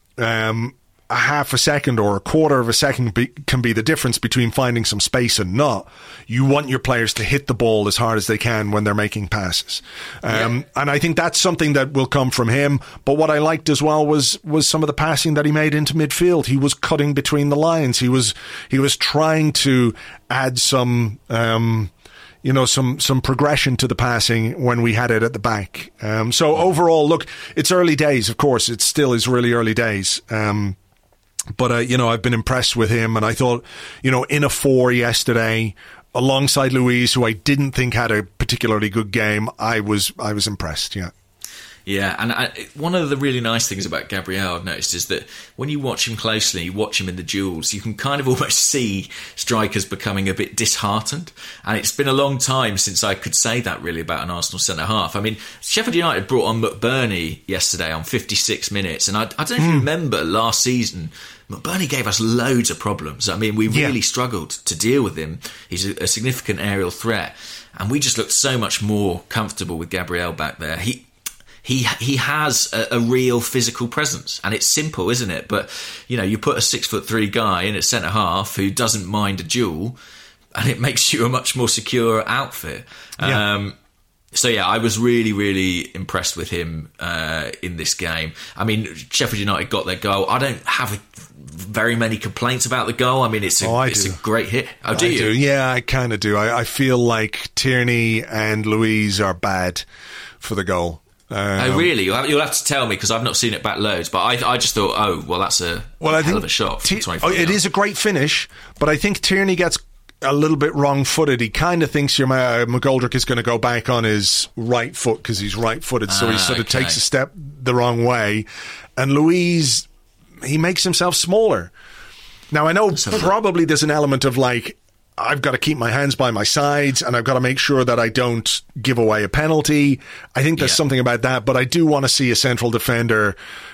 um, a half a second or a quarter of a second be, can be the difference between finding some space and not. You want your players to hit the ball as hard as they can when they're making passes. Um, yeah. And I think that's something that will come from him. But what I liked as well was was some of the passing that he made into midfield. He was cutting between the lines. He was he was trying to add some... Um, you know, some, some progression to the passing when we had it at the back. Um, so overall, look, it's early days, of course. It still is really early days. Um, but, uh, you know, I've been impressed with him. And I thought, you know, in a four yesterday, alongside Luiz, who I didn't think had a particularly good game, I was I was impressed, yeah. Yeah, and I, one of the really nice things about Gabriel I've noticed is that when you watch him closely, you watch him in the duels, you can kind of almost see strikers becoming a bit disheartened. And it's been a long time since I could say that really about an Arsenal centre-half. I mean, Sheffield United brought on McBurney yesterday on fifty-six minutes. And I, I don't know if mm. you remember last season, McBurney gave us loads of problems. I mean, we really yeah. struggled to deal with him. He's a, a significant aerial threat. And we just looked so much more comfortable with Gabriel back there. He... He he has a, a real physical presence, and it's simple, isn't it? But, you know, you put a six foot three guy in at centre half who doesn't mind a duel, and it makes you a much more secure outfit. Yeah. Um, so yeah, I was really really impressed with him uh, in this game. I mean, Sheffield United got their goal. I don't have a, very many complaints about the goal. I mean, it's a oh, it's do. a great hit. Oh, do I you? Do. Yeah, I kind of do. I, I feel like Tierney and Luiz are bad for the goal. Um, oh really? You'll have, you'll have to tell me because I've not seen it back loads. But I, I just thought, oh well, that's a well, I hell think of a shot. From T- oh, it is a great finish, but I think Tierney gets a little bit wrong-footed. He kind of thinks your uh, McGoldrick is going to go back on his right foot because he's right-footed, so ah, he sort of okay. takes a step the wrong way. And Luiz, he makes himself smaller. Now I know probably there's an element of like, I've got to keep my hands by my sides and I've got to make sure that I don't give away a penalty. I think there's yeah. something about that, but I do want to see a central defender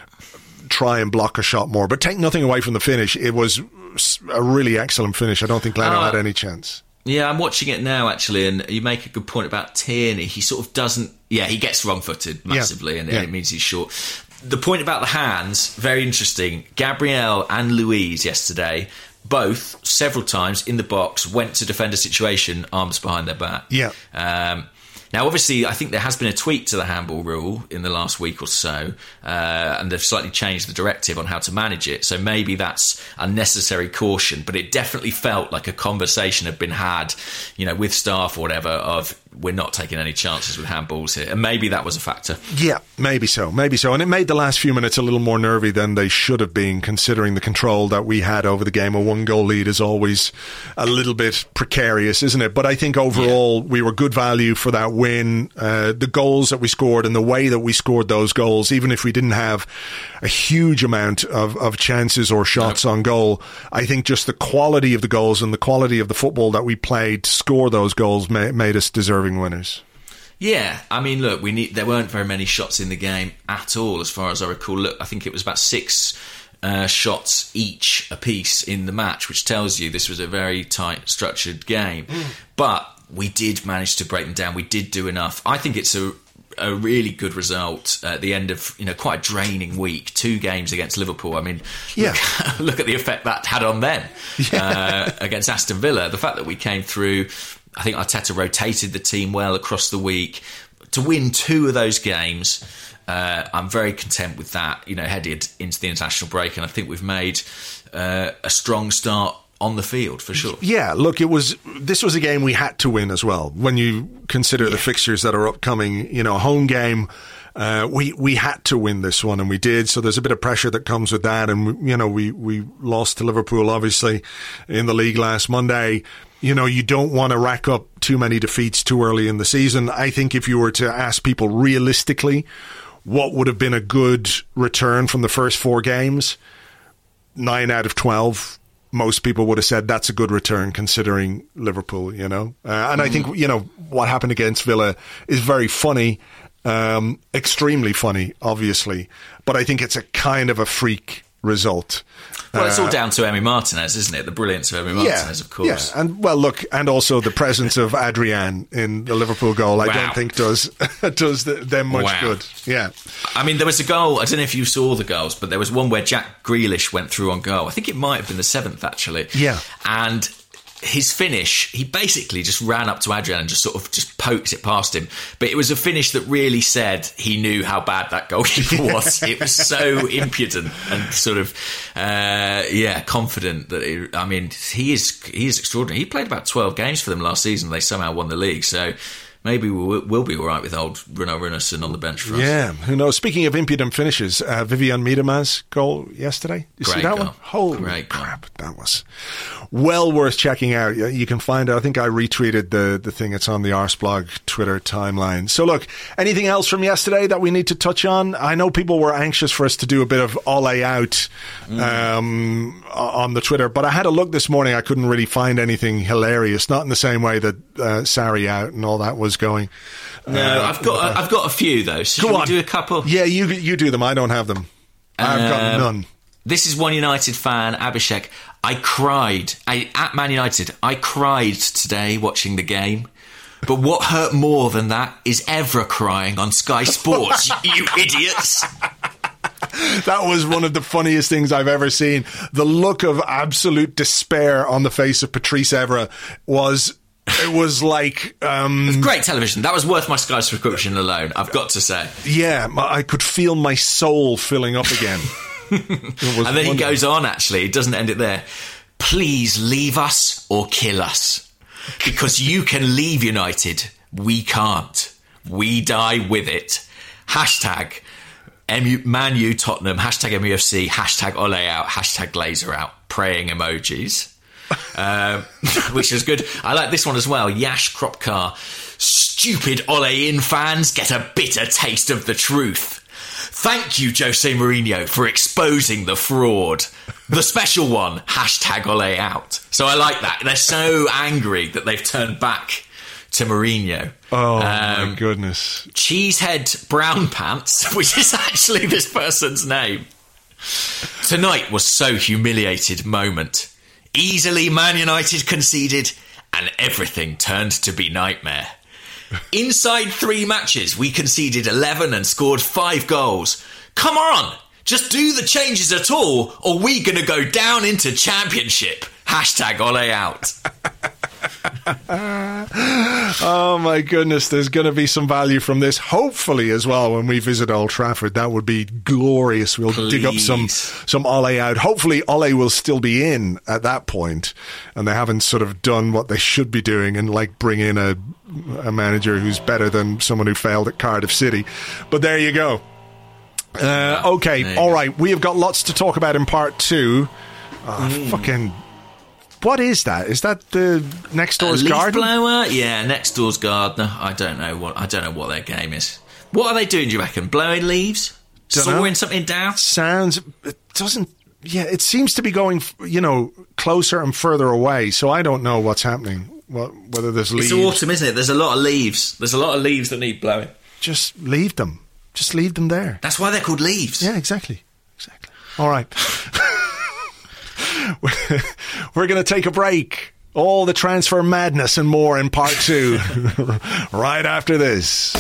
try and block a shot more. But take nothing away from the finish. It was a really excellent finish. I don't think Leno uh, had any chance. Yeah, I'm watching it now, actually, and you make a good point about Tierney. He sort of doesn't... Yeah, he gets wrong-footed massively, yeah. and, yeah. and it means he's short. The point about the hands, very interesting. Gabriel and Luiz yesterday... both, several times in the box, went to defend a situation, arms behind their back. Yeah. Um, now, obviously, I think there has been a tweak to the handball rule in the last week or so, uh, and they've slightly changed the directive on how to manage it. So maybe that's unnecessary caution, but it definitely felt like a conversation had been had, you know, with staff or whatever, of we're not taking any chances with handballs here. And maybe that was a factor. Yeah, maybe so, maybe so. And it made the last few minutes a little more nervy than they should have been, considering the control that we had over the game. A one-goal lead is always a little bit precarious, isn't it? But I think overall yeah. we were good value for that win. Uh, the goals that we scored and the way that we scored those goals, even if we didn't have a huge amount of, of chances or shots no. on goal, I think just the quality of the goals and the quality of the football that we played to score those goals ma- made us deserving winners. Yeah, I mean, look, we need. There weren't very many shots in the game at all, as far as I recall. Look, I think it was about six uh, shots each apiece in the match, which tells you this was a very tight, structured game. Mm. But we did manage to break them down. We did do enough. I think it's a a really good result at the end of, you know, quite a draining week. Two games against Liverpool. I mean, yeah. look, look at the effect that had on them yeah. uh, against Aston Villa. The fact that we came through. I think Arteta rotated the team well across the week. To win two of those games, uh, I'm very content with that, you know, headed into the international break. And I think we've made uh, a strong start on the field, for sure. Yeah, look, it was this was a game we had to win as well. When you consider yeah. the fixtures that are upcoming, you know, home game uh, we we had to win this one, and we did. So there's a bit of pressure that comes with that. And you know, we we lost to Liverpool, obviously, in the league last Monday. You know, you don't want to rack up too many defeats too early in the season. I think if you were to ask people realistically what would have been a good return from the first four games, nine out of twelve, most people would have said that's a good return considering Liverpool, you know. Uh, and mm. I think, you know, what happened against Villa is very funny, um, extremely funny, obviously. But I think it's a kind of a freak result. Well, it's all Uh, down to Emi Martinez, isn't it? The brilliance of Emi Martinez, yeah, of course. Yeah, and well, look, and also the presence of Adrian in the Liverpool goal, I Wow. don't think does does them much Wow. good. Yeah, I mean, there was a goal, I don't know if you saw the goals, but there was one where Jack Grealish went through on goal. I think it might have been the seventh, actually. Yeah. And his finish, he basically just ran up to Adrian and just sort of just poked it past him. But it was a finish that really said he knew how bad that goalkeeper was. It was so impudent and sort of, uh, yeah, confident that, it, I mean, he is he is extraordinary. He played about twelve games for them last season. They somehow won the league. So maybe we'll, we'll be all right with old Bruno Runarsson on the bench for us. yeah. Who knows? Speaking of impudent finishes, uh, Vivian Miedema's goal yesterday. You Great see that goal. one? Holy Great goal. crap! That was well worth checking out. You can find it. I think I retweeted the the thing. It's on the Arseblog Twitter timeline. So look, anything else from yesterday that we need to touch on? I know people were anxious for us to do a bit of Ole out um, on the Twitter, but I had a look this morning. I couldn't really find anything hilarious. Not in the same way that uh, Sarri out and all that was going. No, Uh, I've got a, I've got a few, though. So Go shall on. we do a couple? Yeah, you you do them. I don't have them. I've got Um, none. This is one United fan, Abhishek. I cried. I, at Man United, I cried today watching the game. But what hurt more than that is Evra crying on Sky Sports, you idiots. That was one of the funniest things I've ever seen. The look of absolute despair on the face of Patrice Evra was... It was like... Um, Great television. That was worth my Sky subscription alone, I've got to say. yeah, I could feel my soul filling up again. It was And then he wonderful. goes on, actually. He doesn't end it there. Please leave us or kill us. Because you can leave United. We can't. We die with it. Hashtag M U, Man U Tottenham. Hashtag M U F C. Hashtag Ole out. Hashtag Glazer out. Praying emojis. um, which is good. I like this one as well. Yash Kropkar. Stupid Ole in fans get a bitter taste of the truth. Thank you, Jose Mourinho, for exposing the fraud. The special one, hashtag Ole out. So I like that. They're so angry that they've turned back to Mourinho. Oh, Um, my goodness. Cheesehead Brown Pants, which is actually this person's name. Tonight was so humiliated moment. Easily Man United conceded and everything turned to be nightmare. Inside three matches, we conceded eleven and scored five goals. Come on, just do the changes at all, or we gonna go down into championship. Hashtag Ole out. Oh my goodness, there's going to be some value from this, hopefully as well, when we visit Old Trafford. That would be glorious. We'll Please. dig up some some Ole out. Hopefully Ole will still be in at that point, and they haven't sort of done what they should be doing and like bring in a a manager who's better than someone who failed at Cardiff City. But there you go. Uh, okay, There you all go. right. We have got lots to talk about in part two. Uh, Fucking... What is that? Is that the next A door's leaf garden? blower? Yeah, next door's gardener. I don't know what I don't know what their game is. What are they doing, do you reckon? Blowing leaves? Dunno. Sawing something down? Sounds, it doesn't, yeah, it seems to be going, you know, closer and further away. So I don't know what's happening. What, whether there's leaves. It's autumn, isn't it? There's a lot of leaves. There's a lot of leaves that need blowing. Just leave them. Just leave them there. That's why they're called leaves. Yeah, exactly. Exactly. All right. We're going to take a break. All the transfer madness and more in part two. Right after this.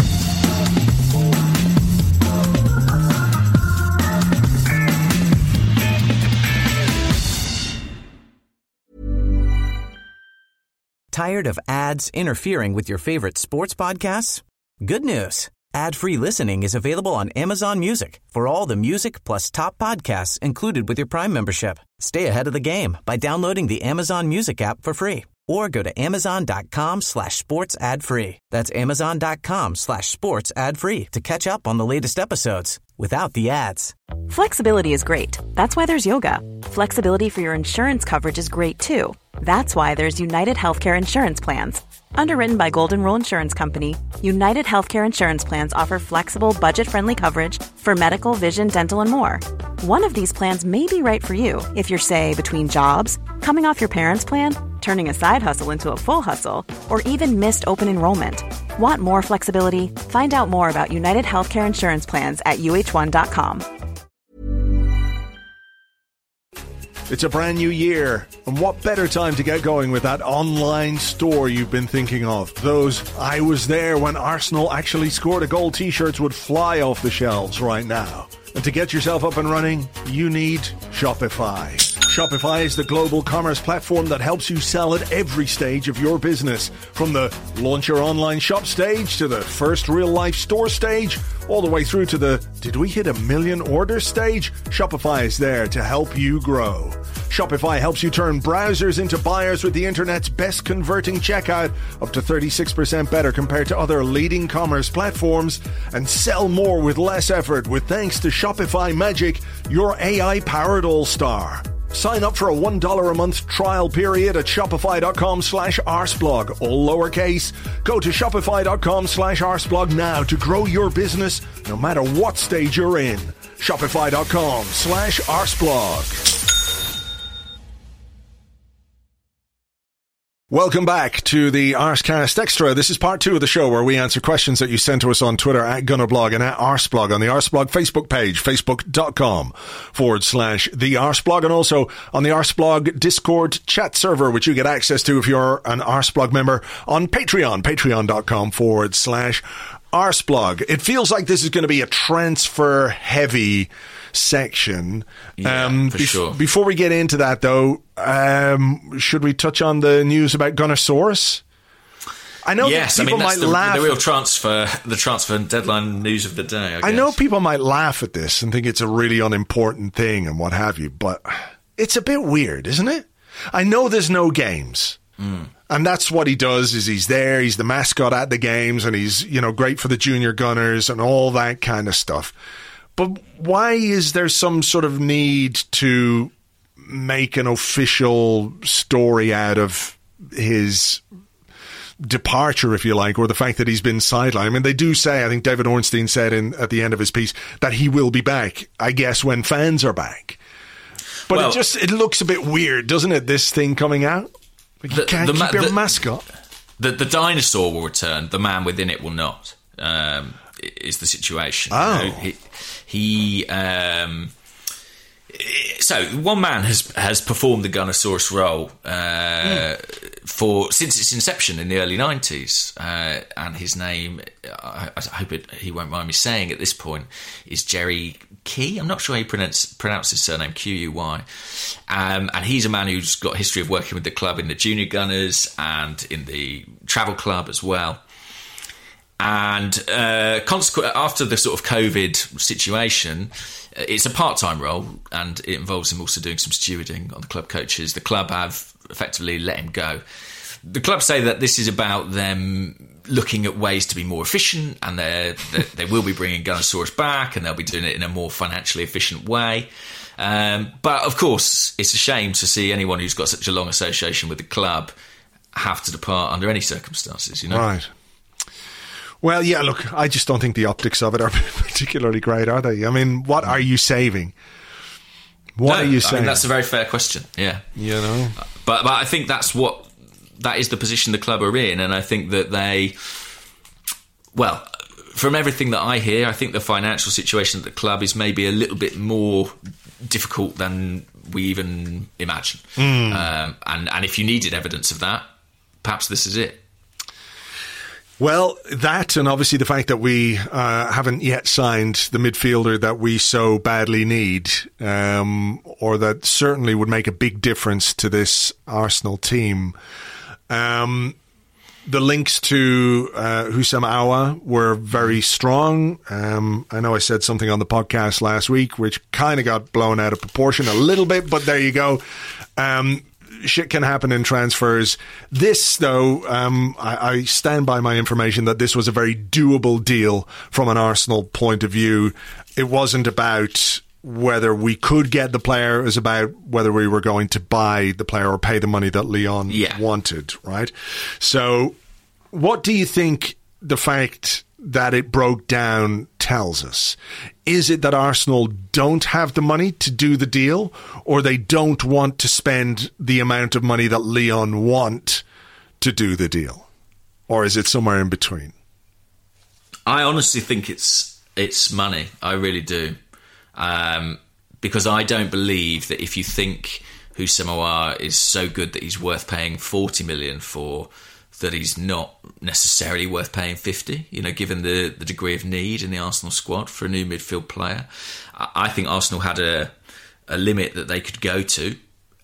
Tired of ads interfering with your favorite sports podcasts? Good news. Ad-free listening is available on Amazon Music for all the music plus top podcasts included with your Prime membership. Stay ahead of the game by downloading the Amazon Music app for free or go to amazon.com slash sports ad free. That's amazon.com slash sports ad free to catch up on the latest episodes without the ads. Flexibility is great. That's why there's yoga. Flexibility for your insurance coverage is great too. That's why there's United Healthcare Insurance Plans. Underwritten by Golden Rule Insurance Company, United Healthcare Insurance Plans offer flexible, budget-friendly coverage for medical, vision, dental, and more. One of these plans may be right for you if you're, say, between jobs, coming off your parents' plan, turning a side hustle into a full hustle, or even missed open enrollment. Want more flexibility? Find out more about United Healthcare Insurance Plans at U H one dot com. It's a brand new year, and what better time to get going with that online store you've been thinking of? Those "I was there when Arsenal actually scored a goal" t-shirts would fly off the shelves right now. And to get yourself up and running, you need Shopify. Shopify is the global commerce platform that helps you sell at every stage of your business. From the launch your online shop stage to the first real-life store stage, all the way through to the "did we hit a million orders" stage, Shopify is there to help you grow. Shopify helps you turn browsers into buyers with the internet's best converting checkout, up to thirty-six percent better compared to other leading commerce platforms, and sell more with less effort with thanks to Shopify Magic, your A I-powered all-star. Sign up for a one dollar a month trial period at shopify.com slash arseblog, all lowercase. Go to shopify.com slash arseblog now to grow your business no matter what stage you're in. Shopify.com slash arseblog. Welcome back to the Arsecast Extra. This is part two of the show where we answer questions that you sent to us on Twitter at Gunnerblog and at Arseblog on the Arseblog Facebook page, facebook.com forward slash the Arseblog, and also on the Arseblog Discord chat server, which you get access to if you're an Arseblog member on Patreon, patreon.com forward slash Arseblog. It feels like this is going to be a transfer heavy section. Yeah, um, for be- sure. Before we get into that, though, um, should we touch on the news about Gunnersaurus? I know yes, that people I mean, that's might the, laugh. the real transfer, the transfer deadline news of the day. I, I know guess. people might laugh at this and think it's a really unimportant thing and what have you, but it's a bit weird, isn't it? I know there's no games. Mm. And that's what he does, is he's there, he's the mascot at the games, and he's, you know, great for the junior Gunners and all that kind of stuff. But why is there some sort of need to make an official story out of his departure, if you like, or the fact that he's been sidelined? I mean, they do say, I think David Ornstein said in at the end of his piece, that he will be back, I guess, when fans are back. But well, it just, it looks a bit weird, doesn't it, this thing coming out? Like you the, can't the, keep your the, mascot. The, the dinosaur will return, the man within it will not, um, is the situation. Oh. You know, he, he um, so one man has has performed the Gunnersaurus role uh, mm. for since its inception in the early nineties, uh, and his name, I, I hope it, he won't mind me saying at this point, is Jerry Key. I'm not sure how you pronounce, pronounce his surname, Q U Y. Um, and he's a man who's got a history of working with the club in the Junior Gunners and in the Travel Club as well. And uh, consequent, after the sort of COVID situation, it's a part-time role, and it involves him also doing some stewarding on the club coaches. The club have effectively let him go. The club say that this is about them looking at ways to be more efficient, and they they will be bringing Gunnersaurus back, and they'll be doing it in a more financially efficient way. Um, but of course, it's a shame to see anyone who's got such a long association with the club have to depart under any circumstances, you know? Right. Well, yeah, look, I just don't think the optics of it are particularly great, are they? I mean, what are you saving? What no, are you saving? I mean, that's a very fair question, yeah. You know? But, but I think that's what, that is the position the club are in, and I think that they, well, from everything that I hear, I think the financial situation at the club is maybe a little bit more difficult than we even imagine. Mm. Um, and, and if you needed evidence of that, perhaps this is it. Well, that, and obviously the fact that we uh, haven't yet signed the midfielder that we so badly need, um, or that certainly would make a big difference to this Arsenal team. Um, the links to uh, Houssam Aouar were very strong. Um, I know I said something on the podcast last week which kind of got blown out of proportion a little bit, but there you go. Um, shit can happen in transfers. This, though, um, I, I stand by my information that this was a very doable deal from an Arsenal point of view. It wasn't about whether we could get the player, it was about whether we were going to buy the player or pay the money that Lyon yeah. wanted, right? So what do you think the fact that it broke down tells us? Is it that Arsenal don't have the money to do the deal, or they don't want to spend the amount of money that Lyon want to do the deal? Or is it somewhere in between? I honestly think it's it's money. I really do. Um, because I don't believe that if you think Houssem Aouar is so good that he's worth paying forty million for, that he's not necessarily worth paying fifty, you know, given the, the degree of need in the Arsenal squad for a new midfield player. I think Arsenal had a, a limit that they could go to,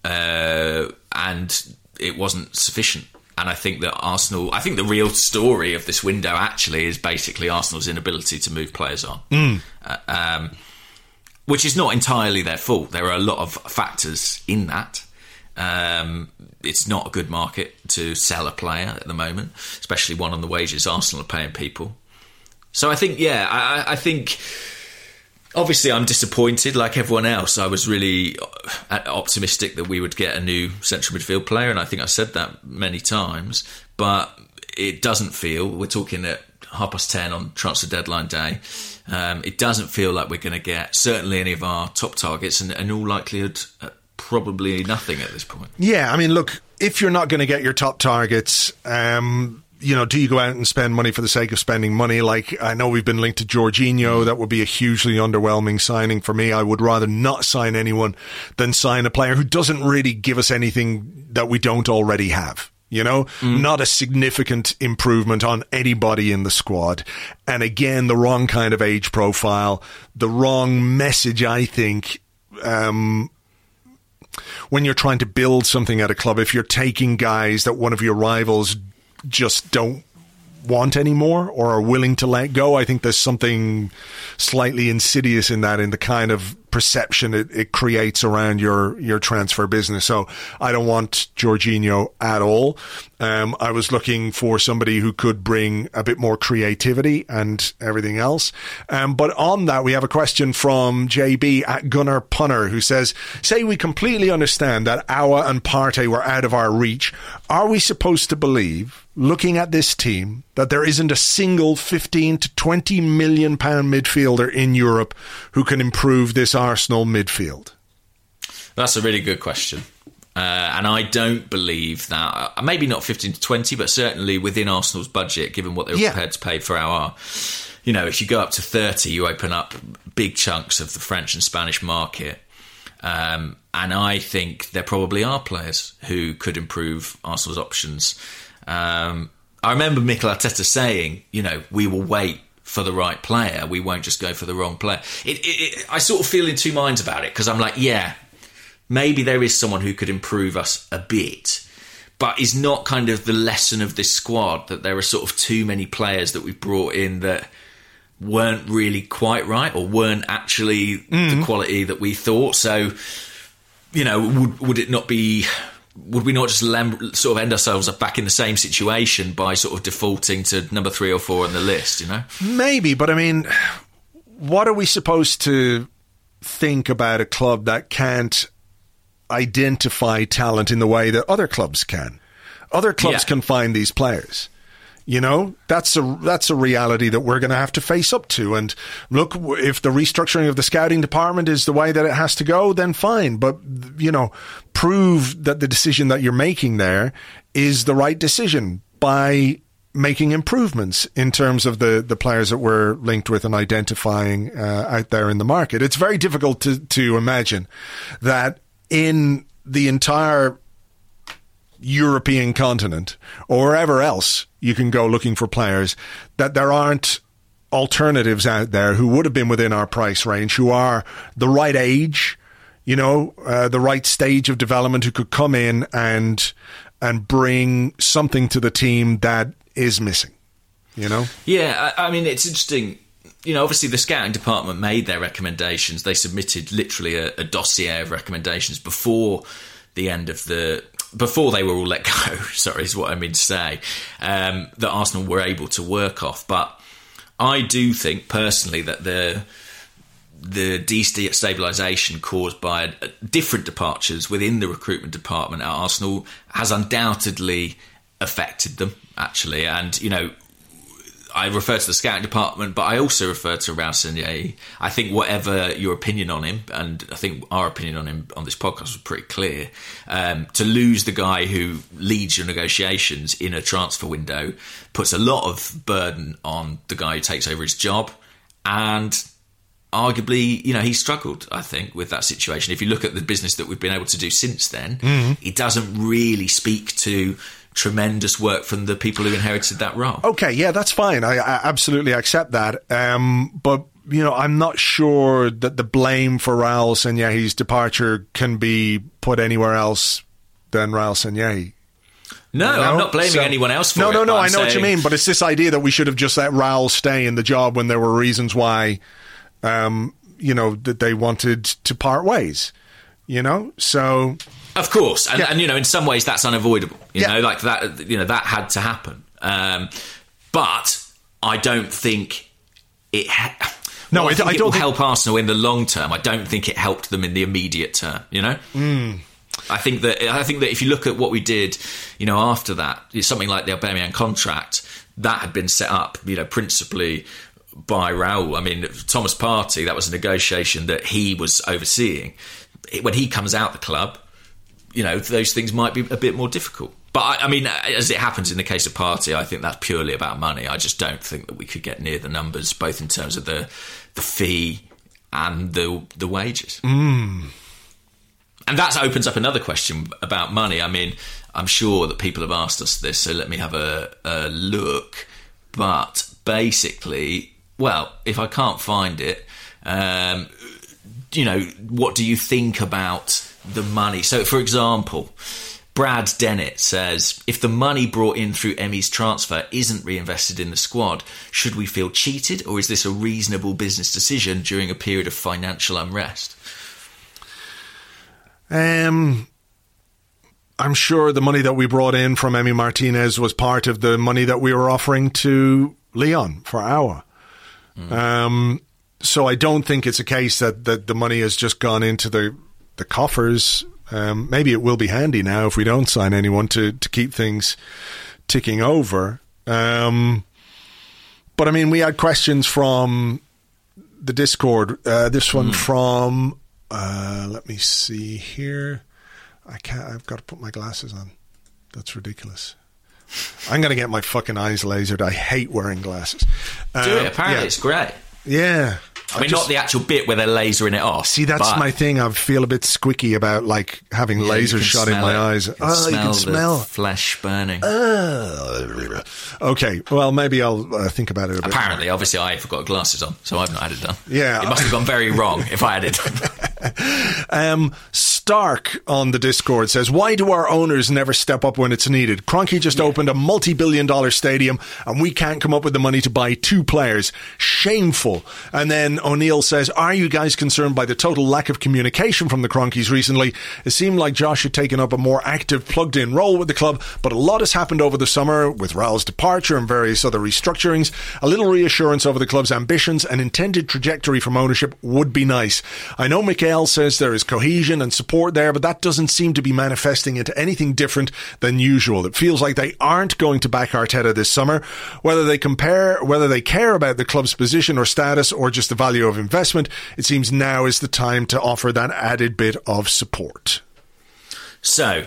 uh, and it wasn't sufficient. And I think that Arsenal, I think the real story of this window actually is basically Arsenal's inability to move players on. Mm. Uh, um, which is not entirely their fault. There are a lot of factors in that. Um, it's not a good market to sell a player at the moment, especially one on the wages Arsenal are paying people. So I think, yeah, I, I think obviously I'm disappointed like everyone else. I was really optimistic that we would get a new central midfield player, and I think I've said that many times, but it doesn't feel, we're talking at half past ten on transfer deadline day, um, it doesn't feel like we're going to get certainly any of our top targets, and in all likelihood uh, probably nothing at this point. Yeah, I mean, look, if you're not going to get your top targets, um, you know, do you go out and spend money for the sake of spending money? Like, I know we've been linked to Jorginho. That would be a hugely underwhelming signing for me. I would rather not sign anyone than sign a player who doesn't really give us anything that we don't already have. You know, mm. not a significant improvement on anybody in the squad. And again, the wrong kind of age profile, the wrong message, I think, um, when you're trying to build something at a club. If you're taking guys that one of your rivals just don't want anymore or are willing to let go, I think there's something slightly insidious in that, in the kind of perception it, it creates around your, your transfer business. So I don't want Jorginho at all. Um, I was looking for somebody who could bring a bit more creativity and everything else. Um, but on that, we have a question from J B at Gunnar Punner, who says, say we completely understand that Aouar and Partey were out of our reach. Are we supposed to believe, looking at this team, that there isn't a single fifteen to twenty million pound midfielder in Europe who can improve this Arsenal midfield? That's a really good question. Uh, and I don't believe that, uh, maybe not fifteen to twenty, but certainly within Arsenal's budget, given what they were yeah. prepared to pay for Aouar. You know, if you go up to thirty, you open up big chunks of the French and Spanish market. Um, and I think there probably are players who could improve Arsenal's options. Um, I remember Mikel Arteta saying, you know, we will wait for the right player. We won't just go for the wrong player. It, it, it, I sort of feel in two minds about it, because I'm like, yeah, maybe there is someone who could improve us a bit, but is not kind of the lesson of this squad that there are sort of too many players that we've brought in that weren't really quite right or weren't actually mm. the quality that we thought. So, you know, would would it not be... Would we not just lem- sort of end ourselves up back in the same situation by sort of defaulting to number three or four on the list, you know? Maybe, but I mean, what are we supposed to think about a club that can't identify talent in the way that other clubs can? Other clubs yeah. can find these players. You know, that's a that's a reality that we're going to have to face up to. And look, if the restructuring of the scouting department is the way that it has to go, then fine. But, you know, prove that the decision that you're making there is the right decision by making improvements in terms of the, the players that we're linked with and identifying uh, out there in the market. It's very difficult to, to imagine that in the entire European continent or wherever else you can go looking for players, that there aren't alternatives out there who would have been within our price range, who are the right age, you know, uh, the right stage of development, who could come in and and bring something to the team that is missing, you know? Yeah, I, I mean, it's interesting. You know, obviously the scouting department made their recommendations. They submitted literally a, a dossier of recommendations before the end of the before they were all let go, sorry, is what I mean to say, um, that Arsenal were able to work off. But I do think personally that the the destabilisation caused by different departures within the recruitment department at Arsenal has undoubtedly affected them, actually. And, you know, I refer to the scouting department, but I also refer to Raul Sanllehi. I think whatever your opinion on him, and I think our opinion on him on this podcast was pretty clear, um, to lose the guy who leads your negotiations in a transfer window puts a lot of burden on the guy who takes over his job. And arguably, you know, he struggled, I think, with that situation. If you look at the business that we've been able to do since then, mm-hmm. it doesn't really speak to tremendous work from the people who inherited that role. Okay, yeah, that's fine. I, I absolutely accept that. Um, but, you know, I'm not sure that the blame for Raul Sanllehi's departure can be put anywhere else than Raul Sanllehi. No, you know? I'm not blaming so, anyone else for no, it. No, no, no, I know saying... what you mean, but it's this idea that we should have just let Raul stay in the job when there were reasons why, um, you know, that they wanted to part ways, you know? So... Of course, and, yeah. and you know, in some ways that's unavoidable. You yeah. know, like that. You know, that had to happen. Um, but I don't think it. Ha- no, well, I, I, think I it don't will think- help Arsenal in the long term. I don't think it helped them in the immediate term. You know, mm. I think that I think that if you look at what we did, you know, after that, something like the Aubameyang contract that had been set up, you know, principally by Raul. I mean, Thomas Partey, that was a negotiation that he was overseeing. When he comes out the club, you know, those things might be a bit more difficult. But, I, I mean, as it happens in the case of Partey, I think that's purely about money. I just don't think that we could get near the numbers, both in terms of the the fee and the the wages. Mm. And that opens up another question about money. I mean, I'm sure that people have asked us this, so let me have a, a look. But basically, well, if I can't find it, um, you know, what do you think about the money? So, for example, Brad Dennett says, if the money brought in through Emmy's transfer isn't reinvested in the squad, should we feel cheated, or is this a reasonable business decision during a period of financial unrest? Um, I'm sure the money that we brought in from Emi Martinez was part of the money that we were offering to Leon for Aouar. Mm. Um, so I don't think it's a case that, that the money has just gone into the the coffers. Um, maybe it will be handy now if we don't sign anyone to, to keep things ticking over. Um, but I mean, we had questions from the Discord. Uh, this one mm. from, uh, let me see here. I can't, I've got to put my glasses on. That's ridiculous. I'm going to get my fucking eyes lasered. I hate wearing glasses. Do um, it. Apparently yeah. it's great. Yeah. I mean, I just, not the actual bit where they're lasering it off. See, that's my thing. I feel a bit squicky about like having yeah, lasers shot in my it. eyes. You can oh, smell you can smell the flesh burning. Uh, okay, well, maybe I'll uh, think about it a bit. Apparently, obviously, I forgot glasses on, so I've not had it done. Yeah. It must have gone very wrong if I had it done. um, Stark on the Discord says, why do our owners never step up when it's needed? Kroenke just yeah. opened a multi-billion dollar stadium and we can't come up with the money to buy two players. Shameful. And then O'Neill says, are you guys concerned by the total lack of communication from the Kroenkes recently? It seemed like Josh had taken up a more active, plugged-in role with the club, but a lot has happened over the summer with Raul's departure and various other restructurings. A little reassurance over the club's ambitions and intended trajectory from ownership would be nice. I know Michael says there is cohesion and support there, but that doesn't seem to be manifesting into anything different than usual. It feels like they aren't going to back Arteta this summer. Whether they compare, whether they care about the club's position or status or just the value of investment, it seems now is the time to offer that added bit of support. So,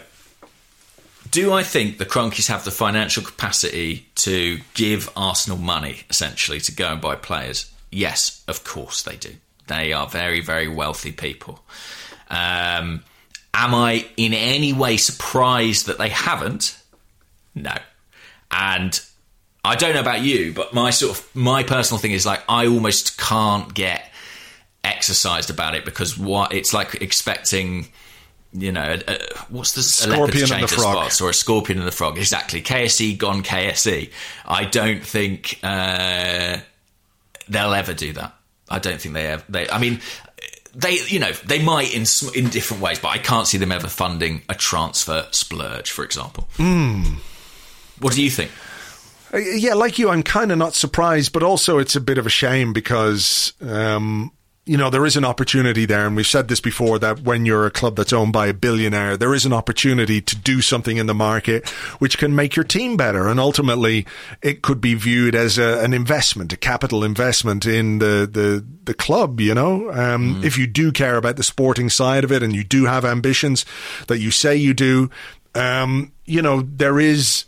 do I think the Kroenkes have the financial capacity to give Arsenal money, essentially, to go and buy players? Yes, of course they do. They are very, very wealthy people. Um, am I in any way surprised that they haven't? No. And I don't know about you, but my sort of my personal thing is like I almost can't get exercised about it because what it's like expecting, you know, a, a, what's the scorpion and the frog, spots, or a scorpion and the frog? Exactly, K S E gone K S E. I don't think uh, they'll ever do that. I don't think they ever. They, I mean, they, you know, they might in in different ways, but I can't see them ever funding a transfer splurge, for example. Mm. What do you think? Uh, yeah, like you, I'm kind of not surprised, but also it's a bit of a shame because, um, you know, there is an opportunity there, and we've said this before, that when you're a club that's owned by a billionaire, there is an opportunity to do something in the market which can make your team better, and ultimately it could be viewed as a, an investment, a capital investment in the the, the club, you know. Um, mm. If you do care about the sporting side of it and you do have ambitions that you say you do, um, you know, there is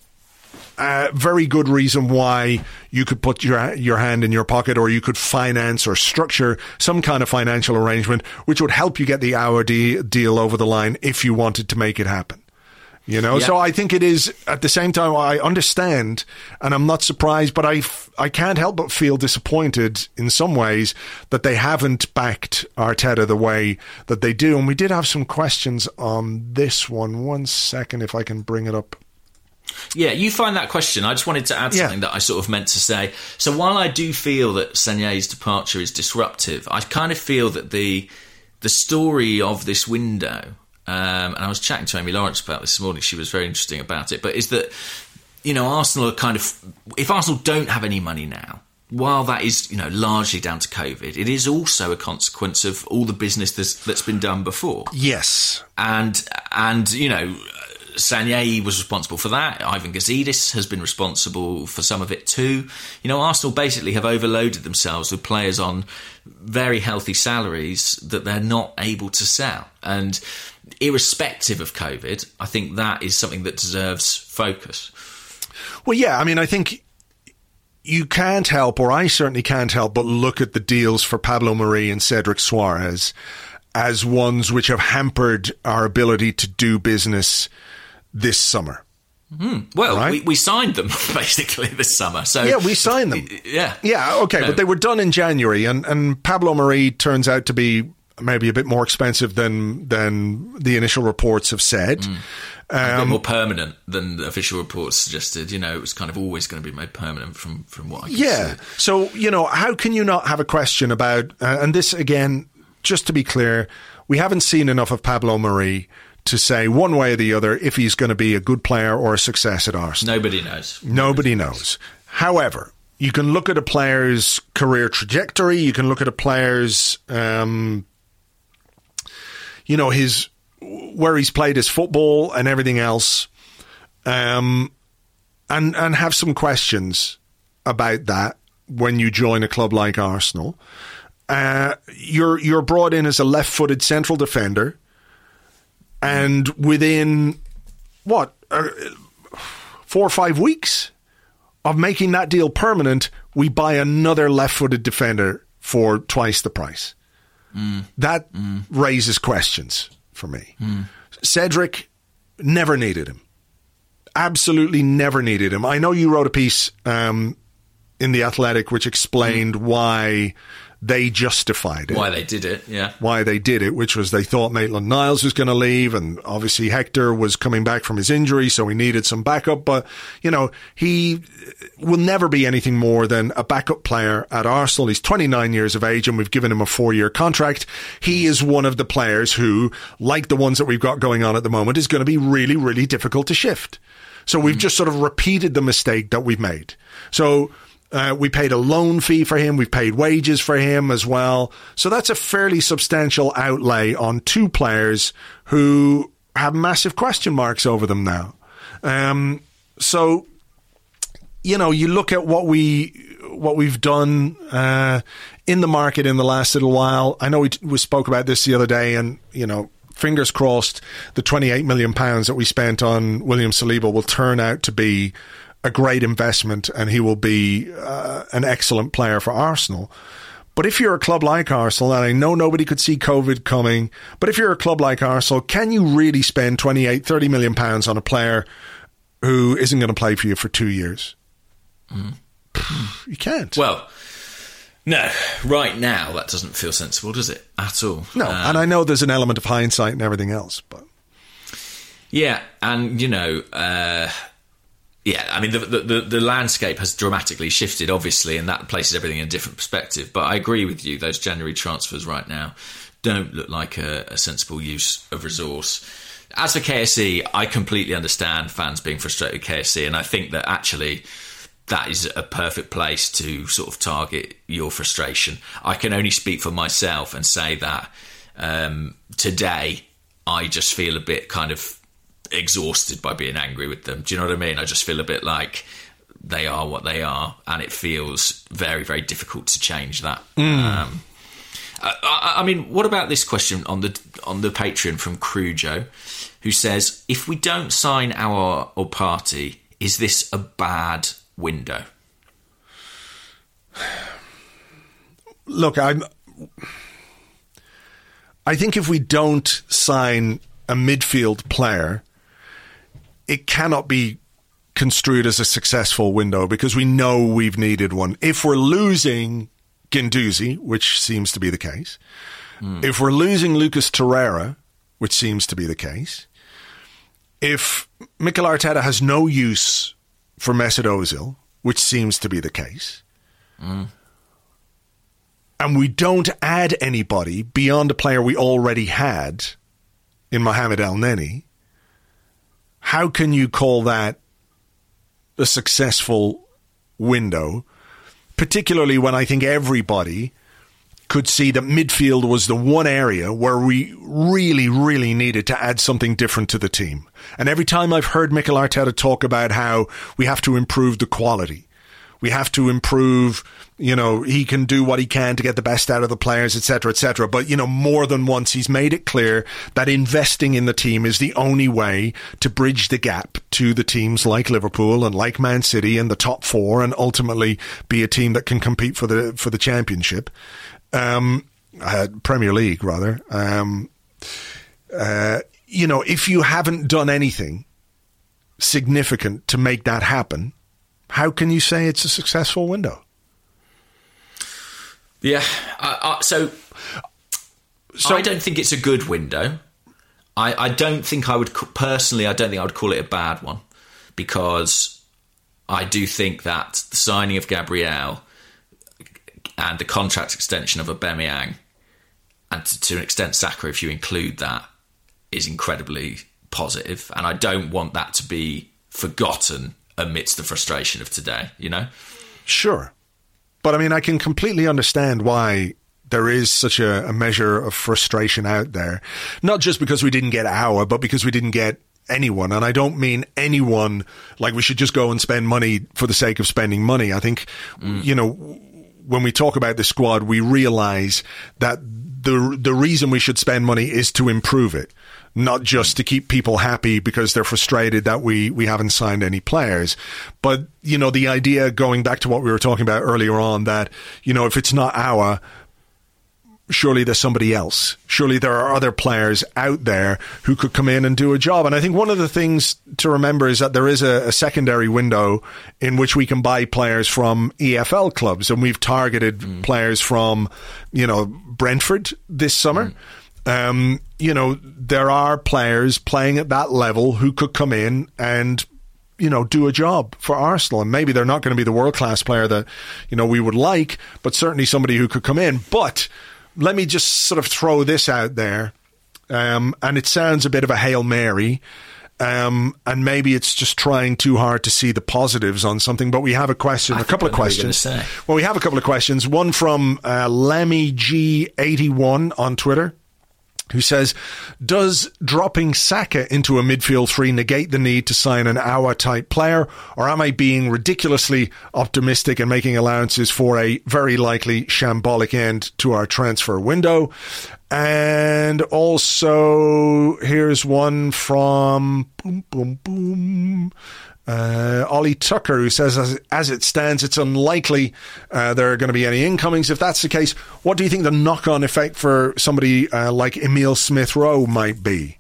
a very good reason why you could put your your hand in your pocket, or you could finance or structure some kind of financial arrangement which would help you get the hour de- deal over the line if you wanted to make it happen. You know, yeah. So I think it is, at the same time, I understand, and I'm not surprised, but I, f- I can't help but feel disappointed in some ways that they haven't backed Arteta the way that they do. And we did have some questions on this one. One second, if I can bring it up. Yeah, you find that question. I just wanted to add something yeah. that I sort of meant to say. So while I do feel that Sagné's departure is disruptive, I kind of feel that the the story of this window, um, and I was chatting to Amy Lawrence about this morning, she was very interesting about it, but is that, you know, Arsenal are kind of, if Arsenal don't have any money now, while that is, you know, largely down to COVID, it is also a consequence of all the business that's, that's been done before. Yes. And, and you know, Sagné was responsible for that. Ivan Gazidis has been responsible for some of it too. You know, Arsenal basically have overloaded themselves with players on very healthy salaries that they're not able to sell. And irrespective of COVID, I think that is something that deserves focus. Well, yeah, I mean, I think you can't help, or I certainly can't help, but look at the deals for Pablo Mari and Cedric Suarez as ones which have hampered our ability to do business this summer. Mm. Well, right? we, we signed them basically this summer. So yeah, we signed them. Yeah, yeah, okay, no. But they were done in January, and, and Pablo Mari turns out to be maybe a bit more expensive than than the initial reports have said. Mm. Um, a bit more permanent than the official reports suggested. You know, it was kind of always going to be made permanent from from what I can yeah. see. So, you know, how can you not have a question about? Uh, and this again, just to be clear, we haven't seen enough of Pablo Mari to say one way or the other if he's going to be a good player or a success at Arsenal. Nobody knows. Nobody, Nobody knows. knows. However, you can look at a player's career trajectory. You can look at a player's, um, you know, his where he's played his football and everything else, um, and and have some questions about that when you join a club like Arsenal. Uh, you're you're brought in as a left-footed central defender. And within, what, uh, four or five weeks of making that deal permanent, we buy another left-footed defender for twice the price. Mm. That mm. raises questions for me. Mm. Cedric, never needed him. Absolutely never needed him. I know you wrote a piece um, in The Athletic which explained mm. why they justified it. Why they did it, yeah. Why they did it, which was they thought Maitland-Niles was going to leave, and obviously Hector was coming back from his injury, so he needed some backup. But, you know, he will never be anything more than a backup player at Arsenal. He's twenty-nine years of age, and we've given him a four-year contract. He is one of the players who, like the ones that we've got going on at the moment, is going to be really, really difficult to shift. So we've mm. just sort of repeated the mistake that we've made. So Uh, we paid a loan fee for him. We've paid wages for him as well. So that's a fairly substantial outlay on two players who have massive question marks over them now. Um, so, you know, you look at what we what we've done uh, in the market in the last little while. I know we, we spoke about this the other day, and, you know, fingers crossed the twenty-eight million pounds that we spent on William Saliba will turn out to be a great investment, and he will be uh, an excellent player for Arsenal. But if you're a club like Arsenal, and I know nobody could see COVID coming, but if you're a club like Arsenal, can you really spend twenty-eight, thirty million pounds on a player who isn't going to play for you for two years? Mm. You can't. Well, no, right now that doesn't feel sensible, does it? At all. No, um, and I know there's an element of hindsight and everything else, but yeah, and you know, uh, yeah, I mean, the, the the landscape has dramatically shifted, obviously, and that places everything in a different perspective. But I agree with you; those January transfers right now don't look like a, a sensible use of resource. As for K S E, I completely understand fans being frustrated with K S E, and I think that actually that is a perfect place to sort of target your frustration. I can only speak for myself and say that um, today I just feel a bit kind of exhausted by being angry with them. Do you know what I mean? I just feel a bit like they are what they are, and it feels very, very difficult to change that. Mm. Um, I, I mean, what about this question on the on the Patreon from Crujo, who says, if we don't sign our or party, is this a bad window? Look, I'm. I think if we don't sign a midfield player, it cannot be construed as a successful window because we know we've needed one. If we're losing Guendouzi, which seems to be the case, mm. if we're losing Lucas Torreira, which seems to be the case, if Mikel Arteta has no use for Mesut Ozil, which seems to be the case, mm. and we don't add anybody beyond a player we already had in Mohamed El Neni, how can you call that a successful window? Particularly when I think everybody could see that midfield was the one area where we really, really needed to add something different to the team. And every time I've heard Mikel Arteta talk about how we have to improve the quality, we have to improve, you know, he can do what he can to get the best out of the players, et cetera, et cetera. But, you know, more than once he's made it clear that investing in the team is the only way to bridge the gap to the teams like Liverpool and like Man City and the top four, and ultimately be a team that can compete for the for the championship, um, uh, Premier League rather. Um, uh, you know, if you haven't done anything significant to make that happen, how can you say it's a successful window? Yeah, uh, uh, so, so I don't think it's a good window. I, I don't think I would, personally, I don't think I would call it a bad one, because I do think that the signing of Gabriel and the contract extension of Aubameyang, and to, to an extent Saka, if you include that, is incredibly positive. And I don't want that to be forgotten amidst the frustration of today, you know? Sure. But I mean, I can completely understand why there is such a, a measure of frustration out there. Not just because we didn't get our, but because we didn't get anyone. And I don't mean anyone like we should just go and spend money for the sake of spending money. I think, mm. you know, when we talk about the squad, we realize that the the reason we should spend money is to improve it, not just to keep people happy because they're frustrated that we, we haven't signed any players. But, you know, the idea, going back to what we were talking about earlier on, that, you know, if it's not our, surely there's somebody else. Surely there are other players out there who could come in and do a job. And I think one of the things to remember is that there is a, a secondary window in which we can buy players from E F L clubs. And we've targeted mm. players from, you know, Brentford this summer. Mm. Um, you know, there are players playing at that level who could come in and, you know, do a job for Arsenal. And maybe they're not going to be the world-class player that, you know, we would like, but certainly somebody who could come in. But let me just sort of throw this out there. Um, and it sounds a bit of a Hail Mary. Um, and maybe it's just trying too hard to see the positives on something, but we have a question, I a couple of questions. Say. Well, we have a couple of questions. One from uh, Lemmy G eighty-one on Twitter, who says, does dropping Saka into a midfield three negate the need to sign an Aouar-type player, or am I being ridiculously optimistic and making allowances for a very likely shambolic end to our transfer window? And also, here's one from boom, boom, boom. Uh, Ollie Tucker, who says, as, as it stands, it's unlikely uh, there are going to be any incomings. If that's the case, what do you think the knock-on effect for somebody uh, like Emile Smith-Rowe might be?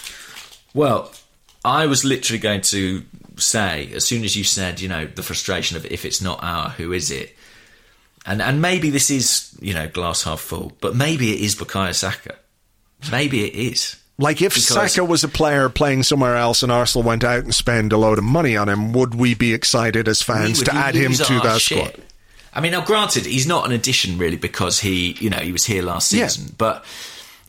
Well, I was literally going to say, as soon as you said, you know, the frustration of if it's not our, who is it? And and maybe this is, you know, glass half full, but maybe it is Bukayo Saka. Maybe it is. Like, if because Saka was a player playing somewhere else and Arsenal went out and spent a load of money on him, would we be excited as fans to add him to that shit. squad? I mean, now granted, he's not an addition really because he, you know, he was here last season. Yeah. But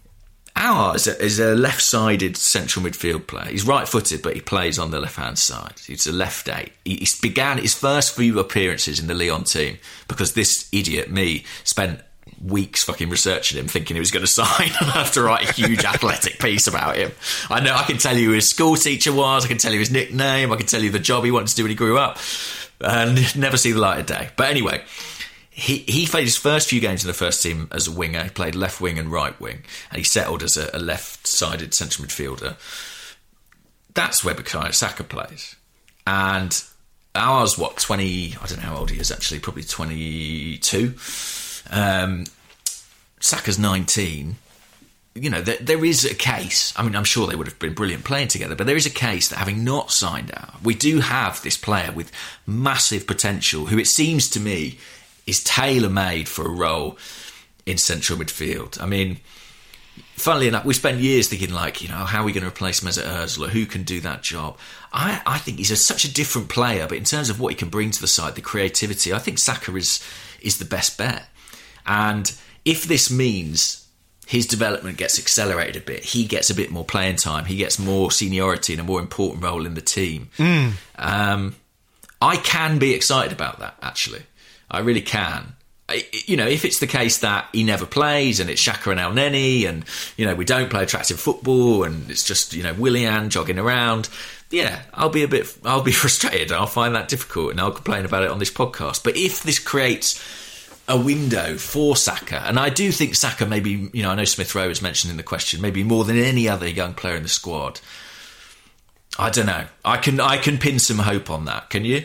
Aouar is a, is a left-sided central midfield player. He's right-footed, but he plays on the left-hand side. He's a left eight. He, he began his first few appearances in the Lyon team because this idiot, me, spent weeks fucking researching him, thinking he was going to sign, and I have to write a huge athletic piece about him. I know I can tell you who his school teacher was, I can tell you his nickname, I can tell you the job he wanted to do when he grew up, and never see the light of day. But anyway, he he played his first few games in the first team as a winger. He played left wing and right wing, and he settled as a, a left-sided central midfielder. That's where Bukayo Saka plays. And Aouar's what, twenty, I don't know how old he is actually, probably twenty-two. Um, Saka's nineteen. You know, there, there is a case. I mean, I'm sure they would have been brilliant playing together, but there is a case that having not signed out, we do have this player with massive potential who it seems to me is tailor-made for a role in central midfield. I mean, funnily enough, we spent years thinking, like, you know, how are we going to replace Mesut Ozil? Who can do that job? I, I think he's a, such a different player, but in terms of what he can bring to the side, the creativity, I think Saka is is the best bet. And if this means his development gets accelerated a bit, he gets a bit more playing time, he gets more seniority and a more important role in the team, mm. um, I can be excited about that, actually. I really can. I, you know, if it's the case that he never plays and it's Xhaka and El Neni and, you know, we don't play attractive football and it's just, you know, Willian jogging around, yeah, I'll be a bit, I'll be frustrated. I'll find that difficult and I'll complain about it on this podcast. But if this creates a window for Saka, and I do think Saka maybe, you know, I know Smith Rowe was mentioned in the question, maybe more than any other young player in the squad. I don't know. I can I can pin some hope on that. Can you?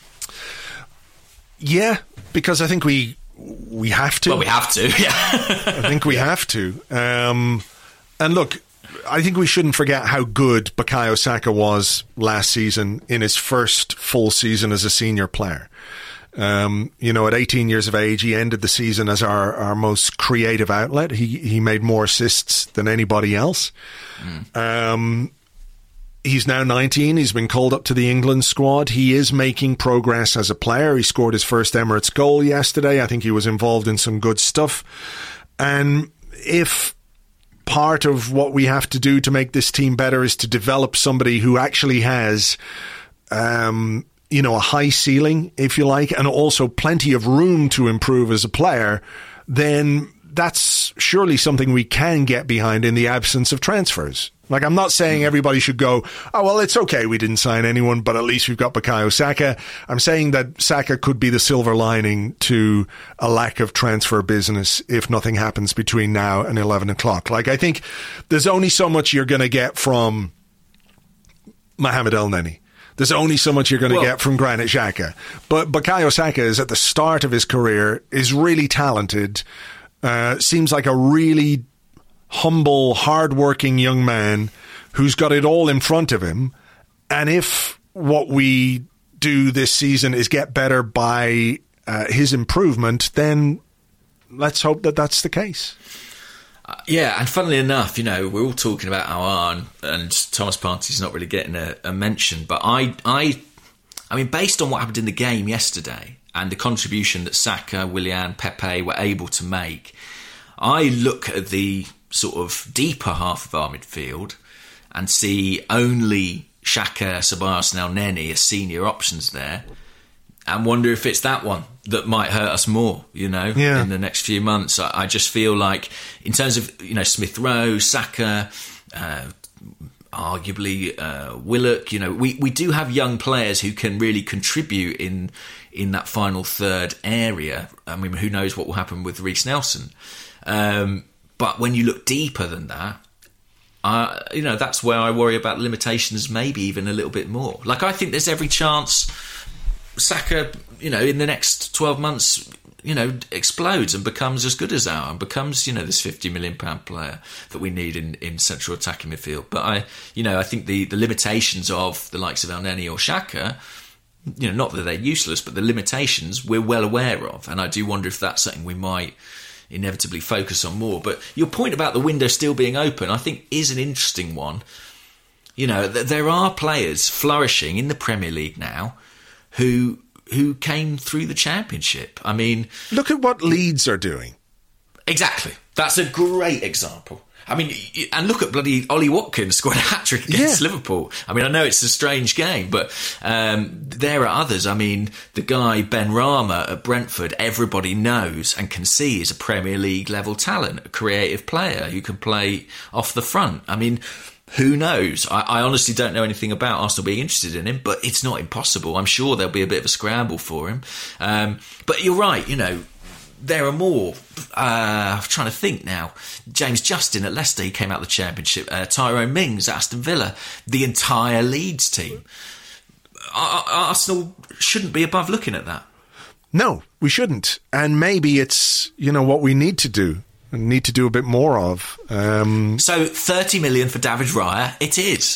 Yeah, because I think we we have to. Well, we have to. Yeah, I think we have to. Um, and look, I think we shouldn't forget how good Bukayo Saka was last season in his first full season as a senior player. Um, you know, at eighteen years of age, he ended the season as our, our most creative outlet. He he made more assists than anybody else. Mm. Um, he's now nineteen. He's been called up to the England squad. He is making progress as a player. He scored his first Emirates goal yesterday. I think he was involved in some good stuff. And if part of what we have to do to make this team better is to develop somebody who actually has um you know, a high ceiling, if you like, and also plenty of room to improve as a player, then that's surely something we can get behind in the absence of transfers. Like, I'm not saying everybody should go, oh, well, it's okay, we didn't sign anyone, but at least we've got Bukayo Saka. I'm saying that Saka could be the silver lining to a lack of transfer business if nothing happens between now and eleven o'clock. Like, I think there's only so much you're going to get from Mohamed El Neni. There's only so much you're going to well, get from Granit Xhaka. But Bukayo Saka is at the start of his career, is really talented, uh, seems like a really humble, hard-working young man who's got it all in front of him. And if what we do this season is get better by uh, his improvement, then let's hope that that's the case. Uh, yeah, and funnily enough, you know, we're all talking about Aouar and, and Thomas Partey's not really getting a, a mention, but I, I, I mean, based on what happened in the game yesterday and the contribution that Saka, Willian, Pepe were able to make, I look at the sort of deeper half of our midfield and see only Xhaka, Ceballos and El Neni as senior options there, and wonder if it's that one that might hurt us more, you know, yeah. in the next few months. I, I just feel like, in terms of, you know, Smith Rowe, Saka, uh, arguably uh, Willock, you know, we, we do have young players who can really contribute in in that final third area. I mean, who knows what will happen with Reece Nelson. Um, but when you look deeper than that, uh, you know, that's where I worry about limitations, maybe even a little bit more. Like, I think there's every chance Saka, you know, in the next twelve months, you know, explodes and becomes as good as Aouar and becomes, you know, this fifty million pound player that we need in, in central attacking midfield. But I, you know, I think the, the limitations of the likes of El Neni or Xhaka, you know, not that they're useless, but the limitations we're well aware of. And I do wonder if that's something we might inevitably focus on more. But your point about the window still being open, I think, is an interesting one. You know, th- there are players flourishing in the Premier League now who who came through the Championship. I mean, look at what Leeds are doing. Exactly. That's a great example. I mean, and look at bloody Ollie Watkins scored a hat-trick against Yeah. Liverpool. I mean, I know it's a strange game, but um, there are others. I mean, the guy Ben Rama at Brentford, everybody knows and can see is a Premier League level talent, a creative player who can play off the front. I mean, who knows? I, I honestly don't know anything about Arsenal being interested in him, but it's not impossible. I'm sure there'll be a bit of a scramble for him. Um, but you're right, you know, there are more. Uh, I'm trying to think now. James Justin at Leicester, he came out of the Championship. Uh, Tyrone Mings at Aston Villa. The entire Leeds team. Ar- Arsenal shouldn't be above looking at that. No, we shouldn't. And maybe it's, you know, what we need to do. Need to do a bit more of. Um, so thirty million for David Raya, it is.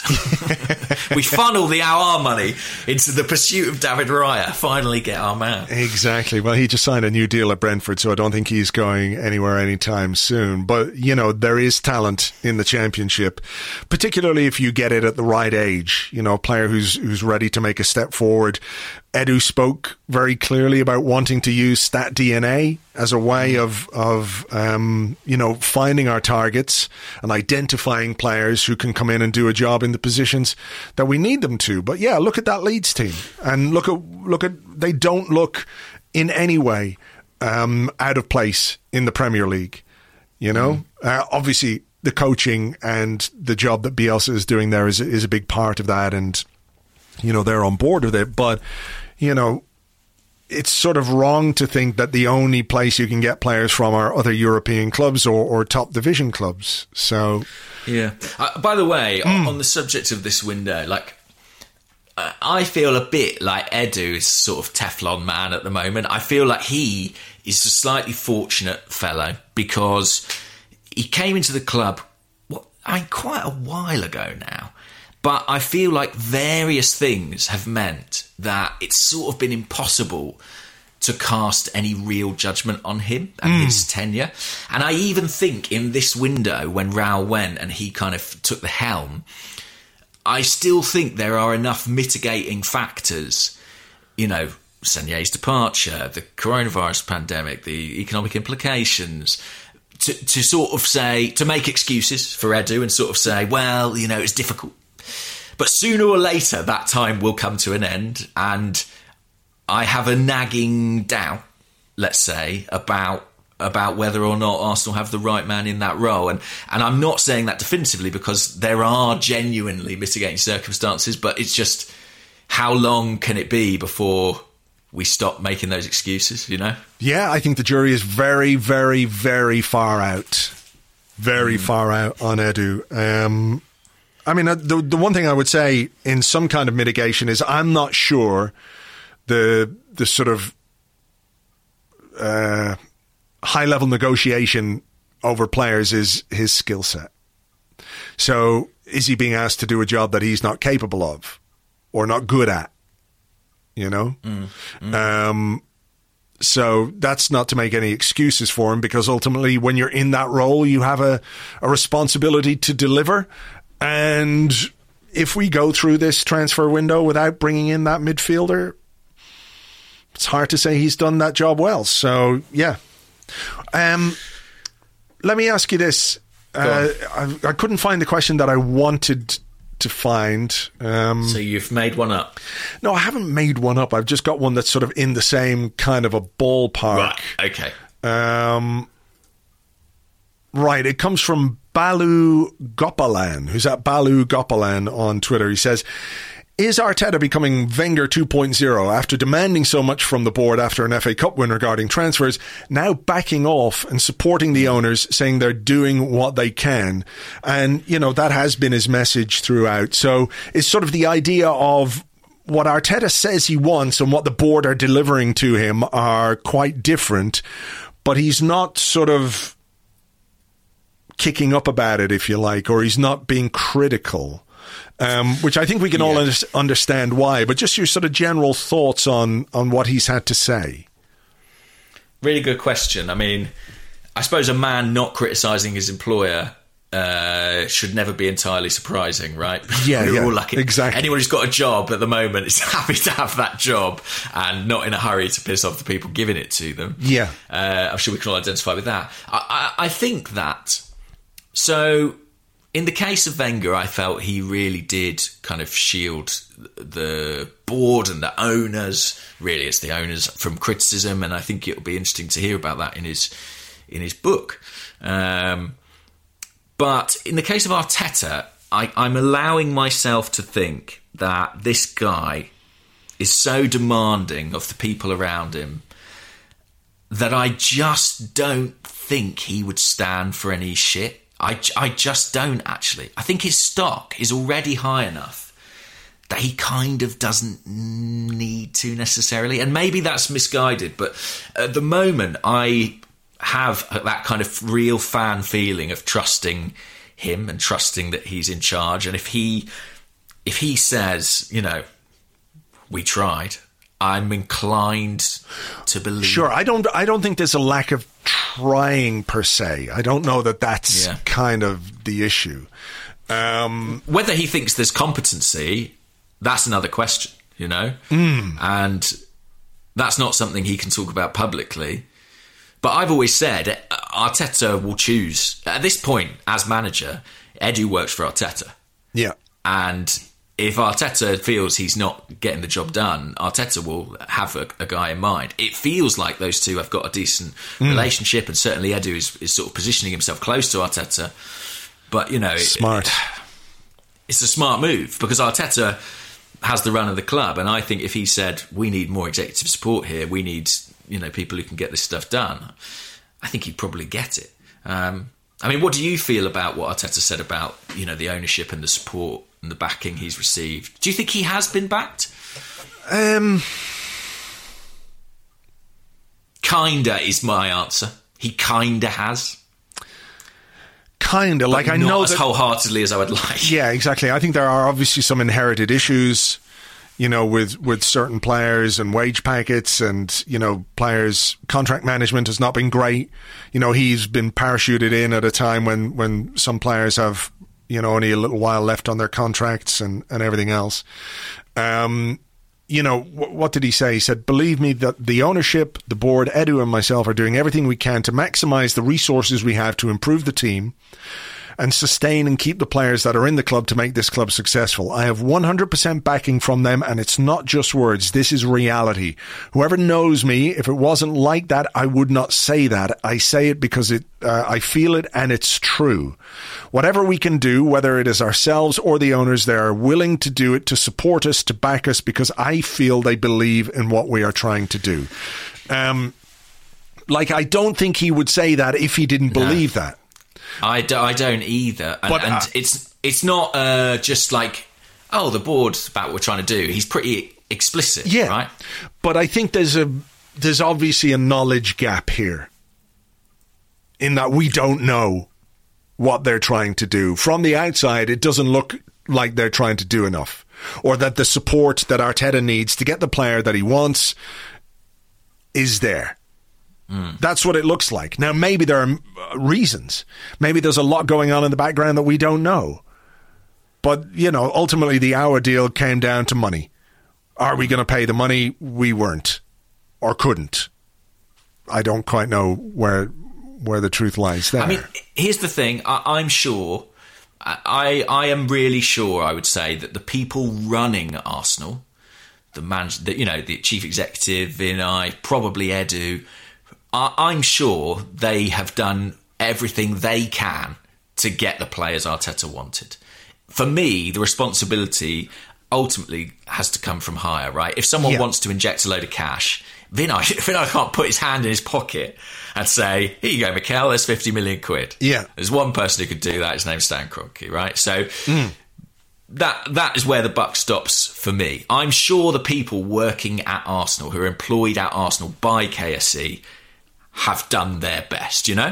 We funnel the our money into the pursuit of David Raya. Finally get our man. Exactly. Well, he just signed a new deal at Brentford, so I don't think he's going anywhere anytime soon. But, you know, there is talent in the Championship, particularly if you get it at the right age. You know, a player who's who's ready to make a step forward. Edu spoke very clearly about wanting to use Stat D N A as a way of, of um, you know, finding our targets and identifying players who can come in and do a job in the positions that we need them to. But yeah, look at that Leeds team and look at look at they don't look in any way um, out of place in the Premier League. You know, mm. uh, obviously the coaching and the job that Bielsa is doing there is is a big part of that, and you know they're on board with it, but. You know, it's sort of wrong to think that the only place you can get players from are other European clubs or, or top division clubs. So, yeah. Uh, by the way, mm. on, on the subject of this window, like, uh, I feel a bit like Edu is sort of Teflon man at the moment. I feel like he is a slightly fortunate fellow because he came into the club, what, I mean, quite a while ago now. But I feel like various things have meant that it's sort of been impossible to cast any real judgment on him and mm. his tenure. And I even think in this window, when Raul went and he kind of took the helm, I still think there are enough mitigating factors, you know, Senye's departure, the coronavirus pandemic, the economic implications, to, to sort of say, to make excuses for Edu and sort of say, well, you know, it's difficult. But sooner or later, that time will come to an end, and I have a nagging doubt, let's say, about about whether or not Arsenal have the right man in that role. And and I'm not saying that definitively because there are genuinely mitigating circumstances, but it's just how long can it be before we stop making those excuses, you know? Yeah, I think the jury is very, very, very far out. Very mm. far out on Edu. Um I mean, the the one thing I would say in some kind of mitigation is I'm not sure the the sort of uh, high level negotiation over players is his skill set. So is he being asked to do a job that he's not capable of or not good at? You know? Mm, mm. Um, so that's not to make any excuses for him, because ultimately when you're in that role, you have a, a responsibility to deliver. And if we go through this transfer window without bringing in that midfielder, it's hard to say he's done that job well. So, yeah. Um, let me ask you this. Uh, I, I couldn't find the question that I wanted to find. Um, so you've made one up? No, I haven't made one up. I've just got one that's sort of in the same kind of a ballpark. Right, okay. Um, right, it comes from Balu Gopalan, who's at Balu Gopalan on Twitter. He says, is Arteta becoming Wenger two point oh after demanding so much from the board after an F A Cup win regarding transfers, now backing off and supporting the owners, saying they're doing what they can? And, you know, that has been his message throughout. So it's sort of the idea of what Arteta says he wants and what the board are delivering to him are quite different, but he's not sort of kicking up about it, if you like, or he's not being critical, um, which I think we can yeah. all under- understand why. But just your sort of general thoughts on on what he's had to say. Really good question. I mean, I suppose a man not criticising his employer uh, should never be entirely surprising, right? Yeah, We're yeah, all lucky. Exactly. Anyone who's got a job at the moment is happy to have that job and not in a hurry to piss off the people giving it to them. Yeah. Uh, I'm sure we can all identify with that. I, I, I think that So, in the case of Wenger, I felt he really did kind of shield the board and the owners, really it's the owners, from criticism, and I think it'll be interesting to hear about that in his in his book. Um, but in the case of Arteta, I, I'm allowing myself to think that this guy is so demanding of the people around him that I just don't think he would stand for any shit. I, I just don't, actually. I think his stock is already high enough that he kind of doesn't need to necessarily. And maybe that's misguided, but at the moment I have that kind of real fan feeling of trusting him and trusting that he's in charge. And if he if he says, you know, we tried, I'm inclined to believe. Sure, I don't. I don't think there's a lack of trying per se. I don't know that that's yeah. kind of the issue. Um, Whether he thinks there's competency, that's another question. You know, mm. and that's not something he can talk about publicly. But I've always said Arteta will choose at this point as manager. Edu works for Arteta. Yeah, and if Arteta feels he's not getting the job done, Arteta will have a, a guy in mind. It feels like those two have got a decent mm. relationship, and certainly Edu is, is sort of positioning himself close to Arteta. But, you know... Smart. It, it's a smart move, because Arteta has the run of the club, and I think if he said, we need more executive support here, we need, you know, people who can get this stuff done, I think he'd probably get it. Um, I mean, what do you feel about what Arteta said about, you know, the ownership and the support and the backing he's received? Do you think he has been backed? Um, kinda is my answer. He kinda has. Kinda, like I know as that, wholeheartedly as I would like. Yeah, exactly. I think there are obviously some inherited issues, you know, with, with certain players and wage packets, and, you know, players' contract management has not been great. You know, he's been parachuted in at a time when, when some players have, you know, only a little while left on their contracts and, and everything else. Um, you know, w- what did he say? He said, believe me that the ownership, the board, Edu and myself are doing everything we can to maximise the resources we have to improve the team and sustain and keep the players that are in the club to make this club successful. I have one hundred percent backing from them, and it's not just words. This is reality. Whoever knows me, if it wasn't like that, I would not say that. I say it because it, uh, I feel it, and it's true. Whatever we can do, whether it is ourselves or the owners, they are willing to do it, to support us, to back us, because I feel they believe in what we are trying to do. Um, like, I don't think he would say that if he didn't believe no. that. I, do, I don't either. And, but, uh, and it's it's not uh, just like, oh, the board's about what we're trying to do. He's pretty explicit, yeah, right? But I think there's a there's obviously a knowledge gap here, in that we don't know what they're trying to do. From the outside, it doesn't look like they're trying to do enough, or that the support that Arteta needs to get the player that he wants is there. Mm. That's what it looks like. Now, maybe there are reasons. Maybe there's a lot going on in the background that we don't know. But, you know, ultimately the hour deal came down to money. Are we going to pay the money? We weren't, or couldn't. I don't quite know where where the truth lies there. I mean, here's the thing. I, I'm sure, I, I am really sure, I would say, that the people running Arsenal, the man, the, you know, the chief executive, Vinay, probably Edu, I'm sure they have done everything they can to get the players Arteta wanted. For me, the responsibility ultimately has to come from higher, right? If someone yeah. wants to inject a load of cash, Vinay, Vinay can't put his hand in his pocket and say, here you go, Mikel, there's fifty million quid. Yeah. There's one person who could do that, his name's Stan Kroenke, right? So mm. that that is where the buck stops for me. I'm sure the people working at Arsenal, who are employed at Arsenal by K S E, have done their best, you know?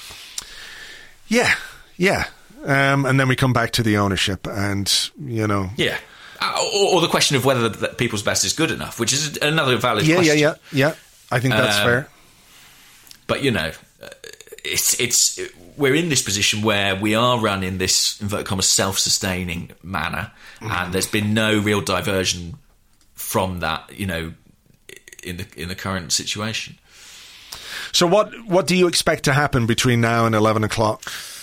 Yeah, yeah. Um, and then we come back to the ownership and, you know... Yeah. Uh, or, or the question of whether the people's best is good enough, which is another valid yeah, question. Yeah, yeah, yeah. I think that's um, fair. But, you know, it's it's we're in this position where we are run in this, inverted commas, self-sustaining manner, mm. and there's been no real diversion from that, you know, in the in the current situation. So what what do you expect to happen between now and eleven o'clock?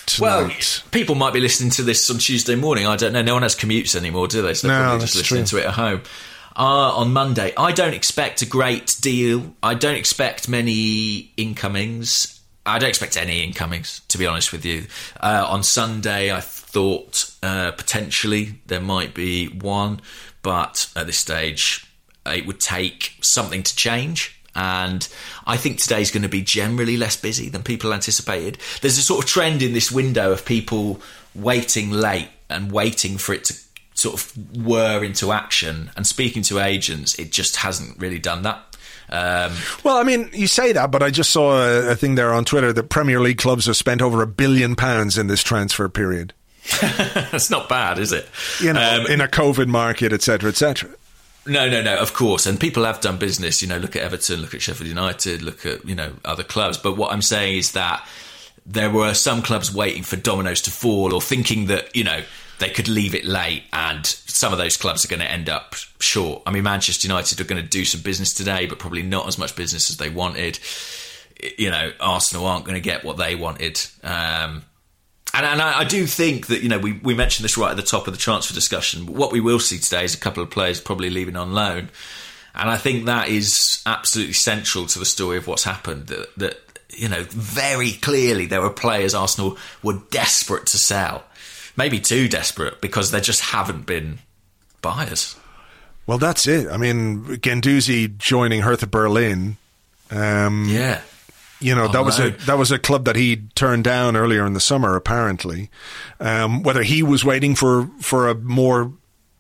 tonight? Well, people might be listening to this on Tuesday morning. I don't know. No one has commutes anymore, do they? So they're No, probably just that's listening true. to it at home. Uh, on Monday, I don't expect a great deal. I don't expect many incomings. I don't expect any incomings, to be honest with you. Uh, on Sunday, I thought uh, potentially there might be one, but at this stage, it would take something to change. And I think today's going to be generally less busy than people anticipated. There's a sort of trend in this window of people waiting late and waiting for it to sort of whir into action. And speaking to agents, it just hasn't really done that. Um, well, I mean, you say that, but I just saw a, a thing there on Twitter that Premier League clubs have spent over a billion pounds in this transfer period. That's not bad, is it? You know, Um, in a COVID market, et cetera, et cetera. No, no, no, of course. And people have done business. You know, look at Everton, look at Sheffield United, look at, you know, other clubs. But what I'm saying is that there were some clubs waiting for dominoes to fall or thinking that, you know, they could leave it late, and some of those clubs are going to end up short. I mean, Manchester United are going to do some business today, but probably not as much business as they wanted. You know, Arsenal aren't going to get what they wanted. Um, and and I, I do think that, you know, we, we mentioned this right at the top of the transfer discussion, but what we will see today is a couple of players probably leaving on loan. And I think that is absolutely central to the story of what's happened, that, that you know, very clearly there were players Arsenal were desperate to sell. Maybe too desperate, because there just haven't been buyers. Well, that's it. I mean, Guendouzi joining Hertha Berlin. Um, Yeah. You know, Oh, that was no. a that was a club that he turned down earlier in the summer, apparently. Um, whether he was waiting for, for a more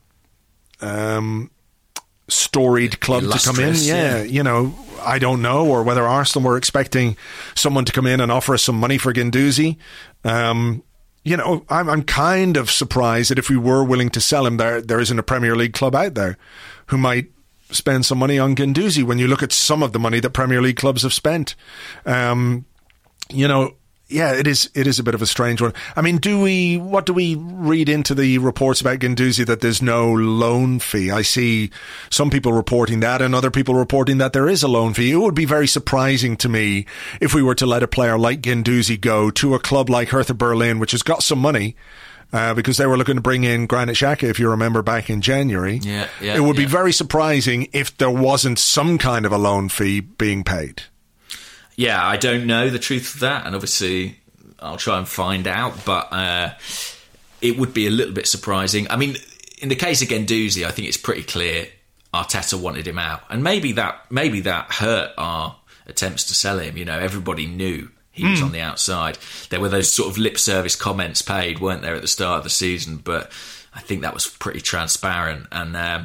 um, storied club to come in, Illustrious, yeah, yeah. you know, I don't know. Or whether Arsenal were expecting someone to come in and offer us some money for Guendouzi. Um You know, I'm I'm kind of surprised that if we were willing to sell him, there there isn't a Premier League club out there who might spend some money on Guendouzi. When you look at some of the money that Premier League clubs have spent, um, you know, yeah, it is it is a bit of a strange one. I mean, do we what do we read into the reports about Guendouzi that there's no loan fee? I see some people reporting that, and other people reporting that there is a loan fee. It would be very surprising to me if we were to let a player like Guendouzi go to a club like Hertha Berlin, which has got some money, uh, because they were looking to bring in Granit Xhaka, if you remember, back in January. Yeah, yeah, it would yeah. be very surprising if there wasn't some kind of a loan fee being paid. Yeah, I don't know the truth of that, and obviously I'll try and find out, but uh, it would be a little bit surprising. I mean, in the case of Guendouzi, I think it's pretty clear Arteta wanted him out, and maybe that maybe that hurt our attempts to sell him. You know, everybody knew he was on the outside. There were those sort of lip service comments paid, weren't there, at the start of the season, but I think that was pretty transparent. And um,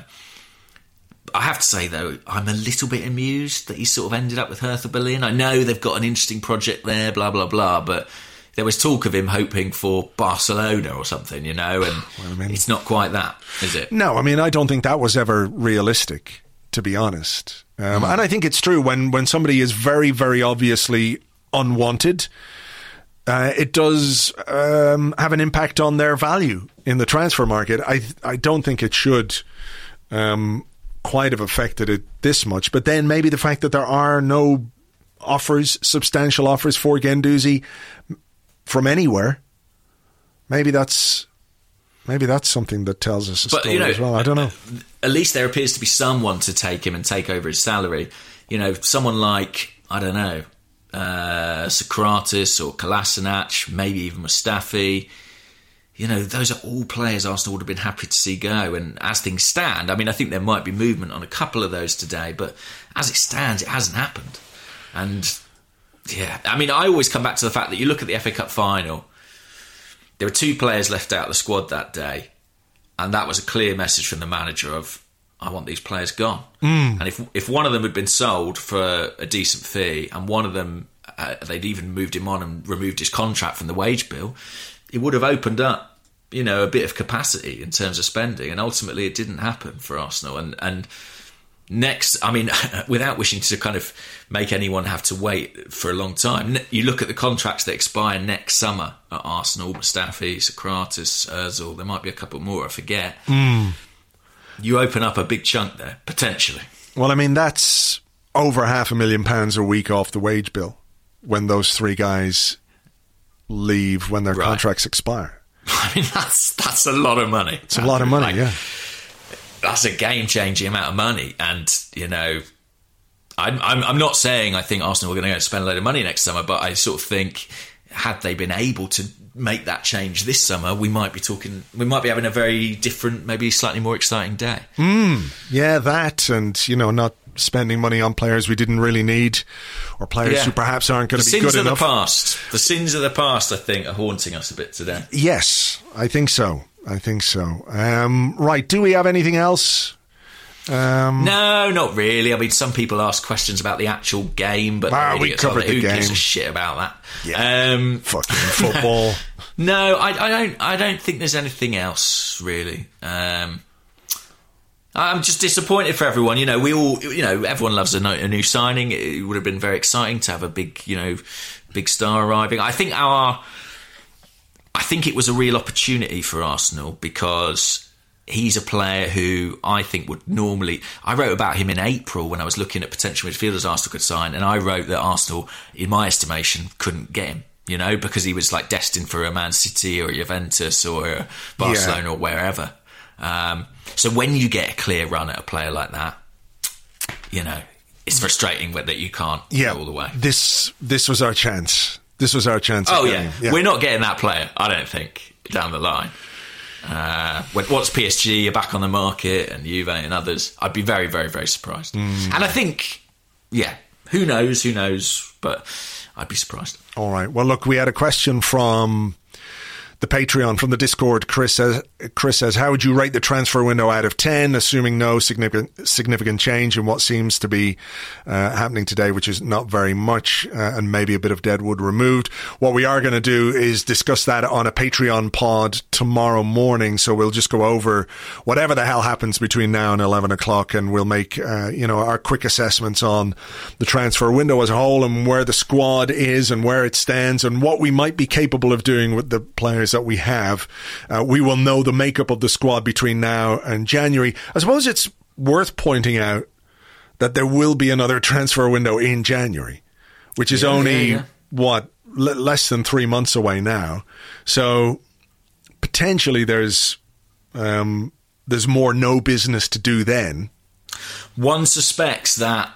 I have to say, though, I'm a little bit amused that he sort of ended up with Hertha Berlin. I know they've got an interesting project there, blah, blah, blah, but there was talk of him hoping for Barcelona or something, you know, and Well, I mean- it's not quite that, is it? No, I mean, I don't think that was ever realistic, to be honest. Um, And I think it's true when, when somebody is very, very obviously unwanted, uh, it does um, have an impact on their value in the transfer market. I I don't think it should um, quite have affected it this much. But then maybe the fact that there are no offers, substantial offers for Guendouzi from anywhere, maybe that's maybe that's something that tells us a But, story you know, as well. I don't know. At least there appears to be someone to take him and take over his salary. You know, someone like, I don't know, uh, Socrates or Kolasinac, maybe even Mustafi. You know, those are all players Arsenal would have been happy to see go. And as things stand, I mean, I think there might be movement on a couple of those today, but as it stands, it hasn't happened. And yeah, I mean, I always come back to the fact that you look at the F A Cup final, there were two players left out of the squad that day, and that was a clear message from the manager of, I want these players gone. Mm. And if if one of them had been sold for a decent fee, and one of them, uh, they'd even moved him on and removed his contract from the wage bill, it would have opened up, you know, a bit of capacity in terms of spending. And ultimately it didn't happen for Arsenal. And, and next, I mean, without wishing to kind of make anyone have to wait for a long time, you look at the contracts that expire next summer at Arsenal, Mustafi, Socrates, Ozil, there might be a couple more, I forget. Mm. You open up a big chunk there, potentially. Well, I mean, that's over half a million pounds a week off the wage bill when those three guys leave when their Right. contracts expire. I mean, that's that's a lot of money. It's a lot of money, Like, yeah. That's a game-changing amount of money. And, you know, I'm, I'm, I'm not saying I think Arsenal are going to go and spend a load of money next summer, but I sort of think had they been able to make that change this summer, we might be talking, we might be having a very different, maybe slightly more exciting day. Mm, yeah, that, and, you know, not spending money on players we didn't really need, or players Yeah. who perhaps aren't going The to be sins good of enough. the past, the sins of the past, I think, are haunting us a bit today. Yes, I think so. I think so. Um, right, do we have anything else? Um, No, not really. I mean, some people ask questions about the actual game, but Ah, they're we idiots, covered aren't they? the Who gives game. a shit about that? Yeah. Um, fucking football. no, I, I don't. I don't think there's anything else really. Um, I'm just disappointed for everyone. You know, we all. You know, everyone loves a, no- a new signing. It would have been very exciting to have a big, you know, big star arriving. I think our. I think it was a real opportunity for Arsenal because he's a player who I think would normally... I wrote about him in April when I was looking at potential midfielders Arsenal could sign, and I wrote that Arsenal, in my estimation, couldn't get him, you know, because he was like destined for a Man City or a Juventus or a Barcelona Yeah. or wherever. Um, so when you get a clear run at a player like that, you know, it's frustrating that you can't Yeah, go all the way. This this was our chance. This was our chance. Oh, of yeah. getting- yeah. We're not getting that player, I don't think, down the line. Uh, when, once P S G are back on the market and Juve and others, I'd be very, very, very surprised. Mm. And I think, yeah, who knows, who knows, but I'd be surprised. All right. Well, look, we had a question from the Patreon, from the Discord. Chris says, Chris says, how would you rate the transfer window out of ten, assuming no significant significant change in what seems to be uh, happening today, which is not very much, uh, and maybe a bit of dead wood removed. What we are going to do is discuss that on a Patreon pod tomorrow morning. So we'll just go over whatever the hell happens between now and eleven o'clock, and we'll make uh, you know our quick assessments on the transfer window as a whole and where the squad is and where it stands and what we might be capable of doing with the players that we have. Uh, we will know the makeup of the squad between now and January. I suppose it's worth pointing out that there will be another transfer window in January, which is Yeah, only, yeah, yeah. what, l- less than three months away now. So potentially there's um, there's more no business to do then. One suspects that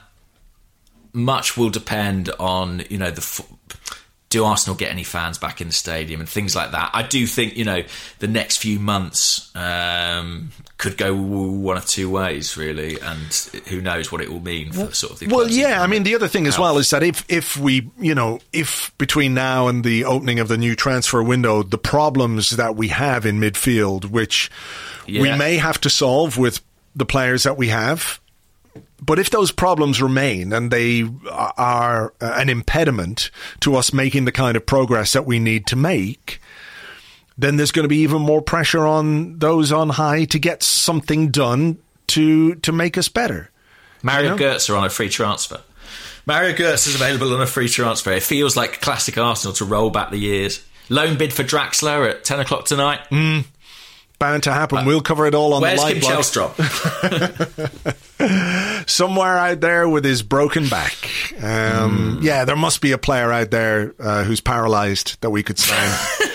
much will depend on, you know, the f- do Arsenal get any fans back in the stadium and things like that. I do think, you know, the next few months um, could go one of two ways, really, and who knows what it will mean for sort of the Well, clubs yeah, I economy. mean, the other thing as well is that if, if we, you know, if between now and the opening of the new transfer window, the problems that we have in midfield, which we Yeah. may have to solve with the players that we have, but if those problems remain and they are an impediment to us making the kind of progress that we need to make, then there's going to be even more pressure on those on high to get something done to to make us better. Mario You know? Götze on a free transfer. Mario Götze is available on a free transfer. It feels like classic Arsenal to roll back the years. Loan bid for Draxler at ten o'clock tonight. Mm. Bound to happen. We'll cover it all on Where's the live Kim blog. Chelstrop? Somewhere out there with his broken back. Um, Mm. Yeah, there must be a player out there uh, who's paralysed that we could sign.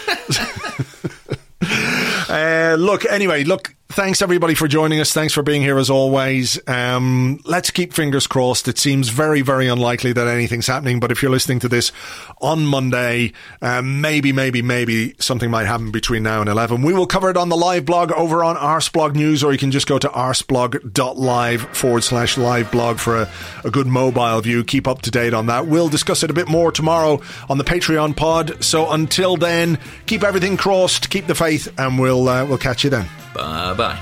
uh, look, anyway, look, thanks everybody for joining us. Thanks for being here as always. Um, let's keep fingers crossed. It seems very, very unlikely that anything's happening, but if you're listening to this on Monday, um, maybe, maybe, maybe something might happen between now and eleven. We will cover it on the live blog over on Arseblog News, or you can just go to arseblog.live forward slash live blog for a, a good mobile view. Keep up to date on that. We'll discuss it a bit more tomorrow on the Patreon pod. So until then, keep everything crossed, keep the faith, and we'll uh, we'll catch you then. Bye bye.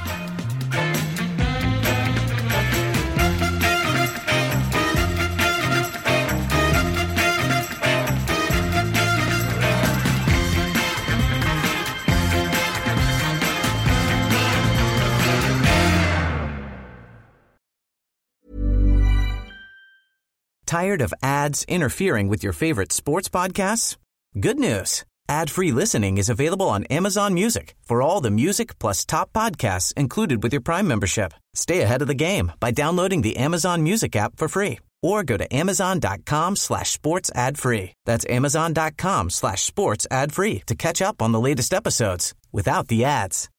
Tired of ads interfering with your favorite sports podcasts? Good news. Ad-free listening is available on Amazon Music for all the music plus top podcasts included with your Prime membership. Stay ahead of the game by downloading the Amazon Music app for free or go to amazon.com slash sports ad free. That's amazon.com slash sports ad free to catch up on the latest episodes without the ads.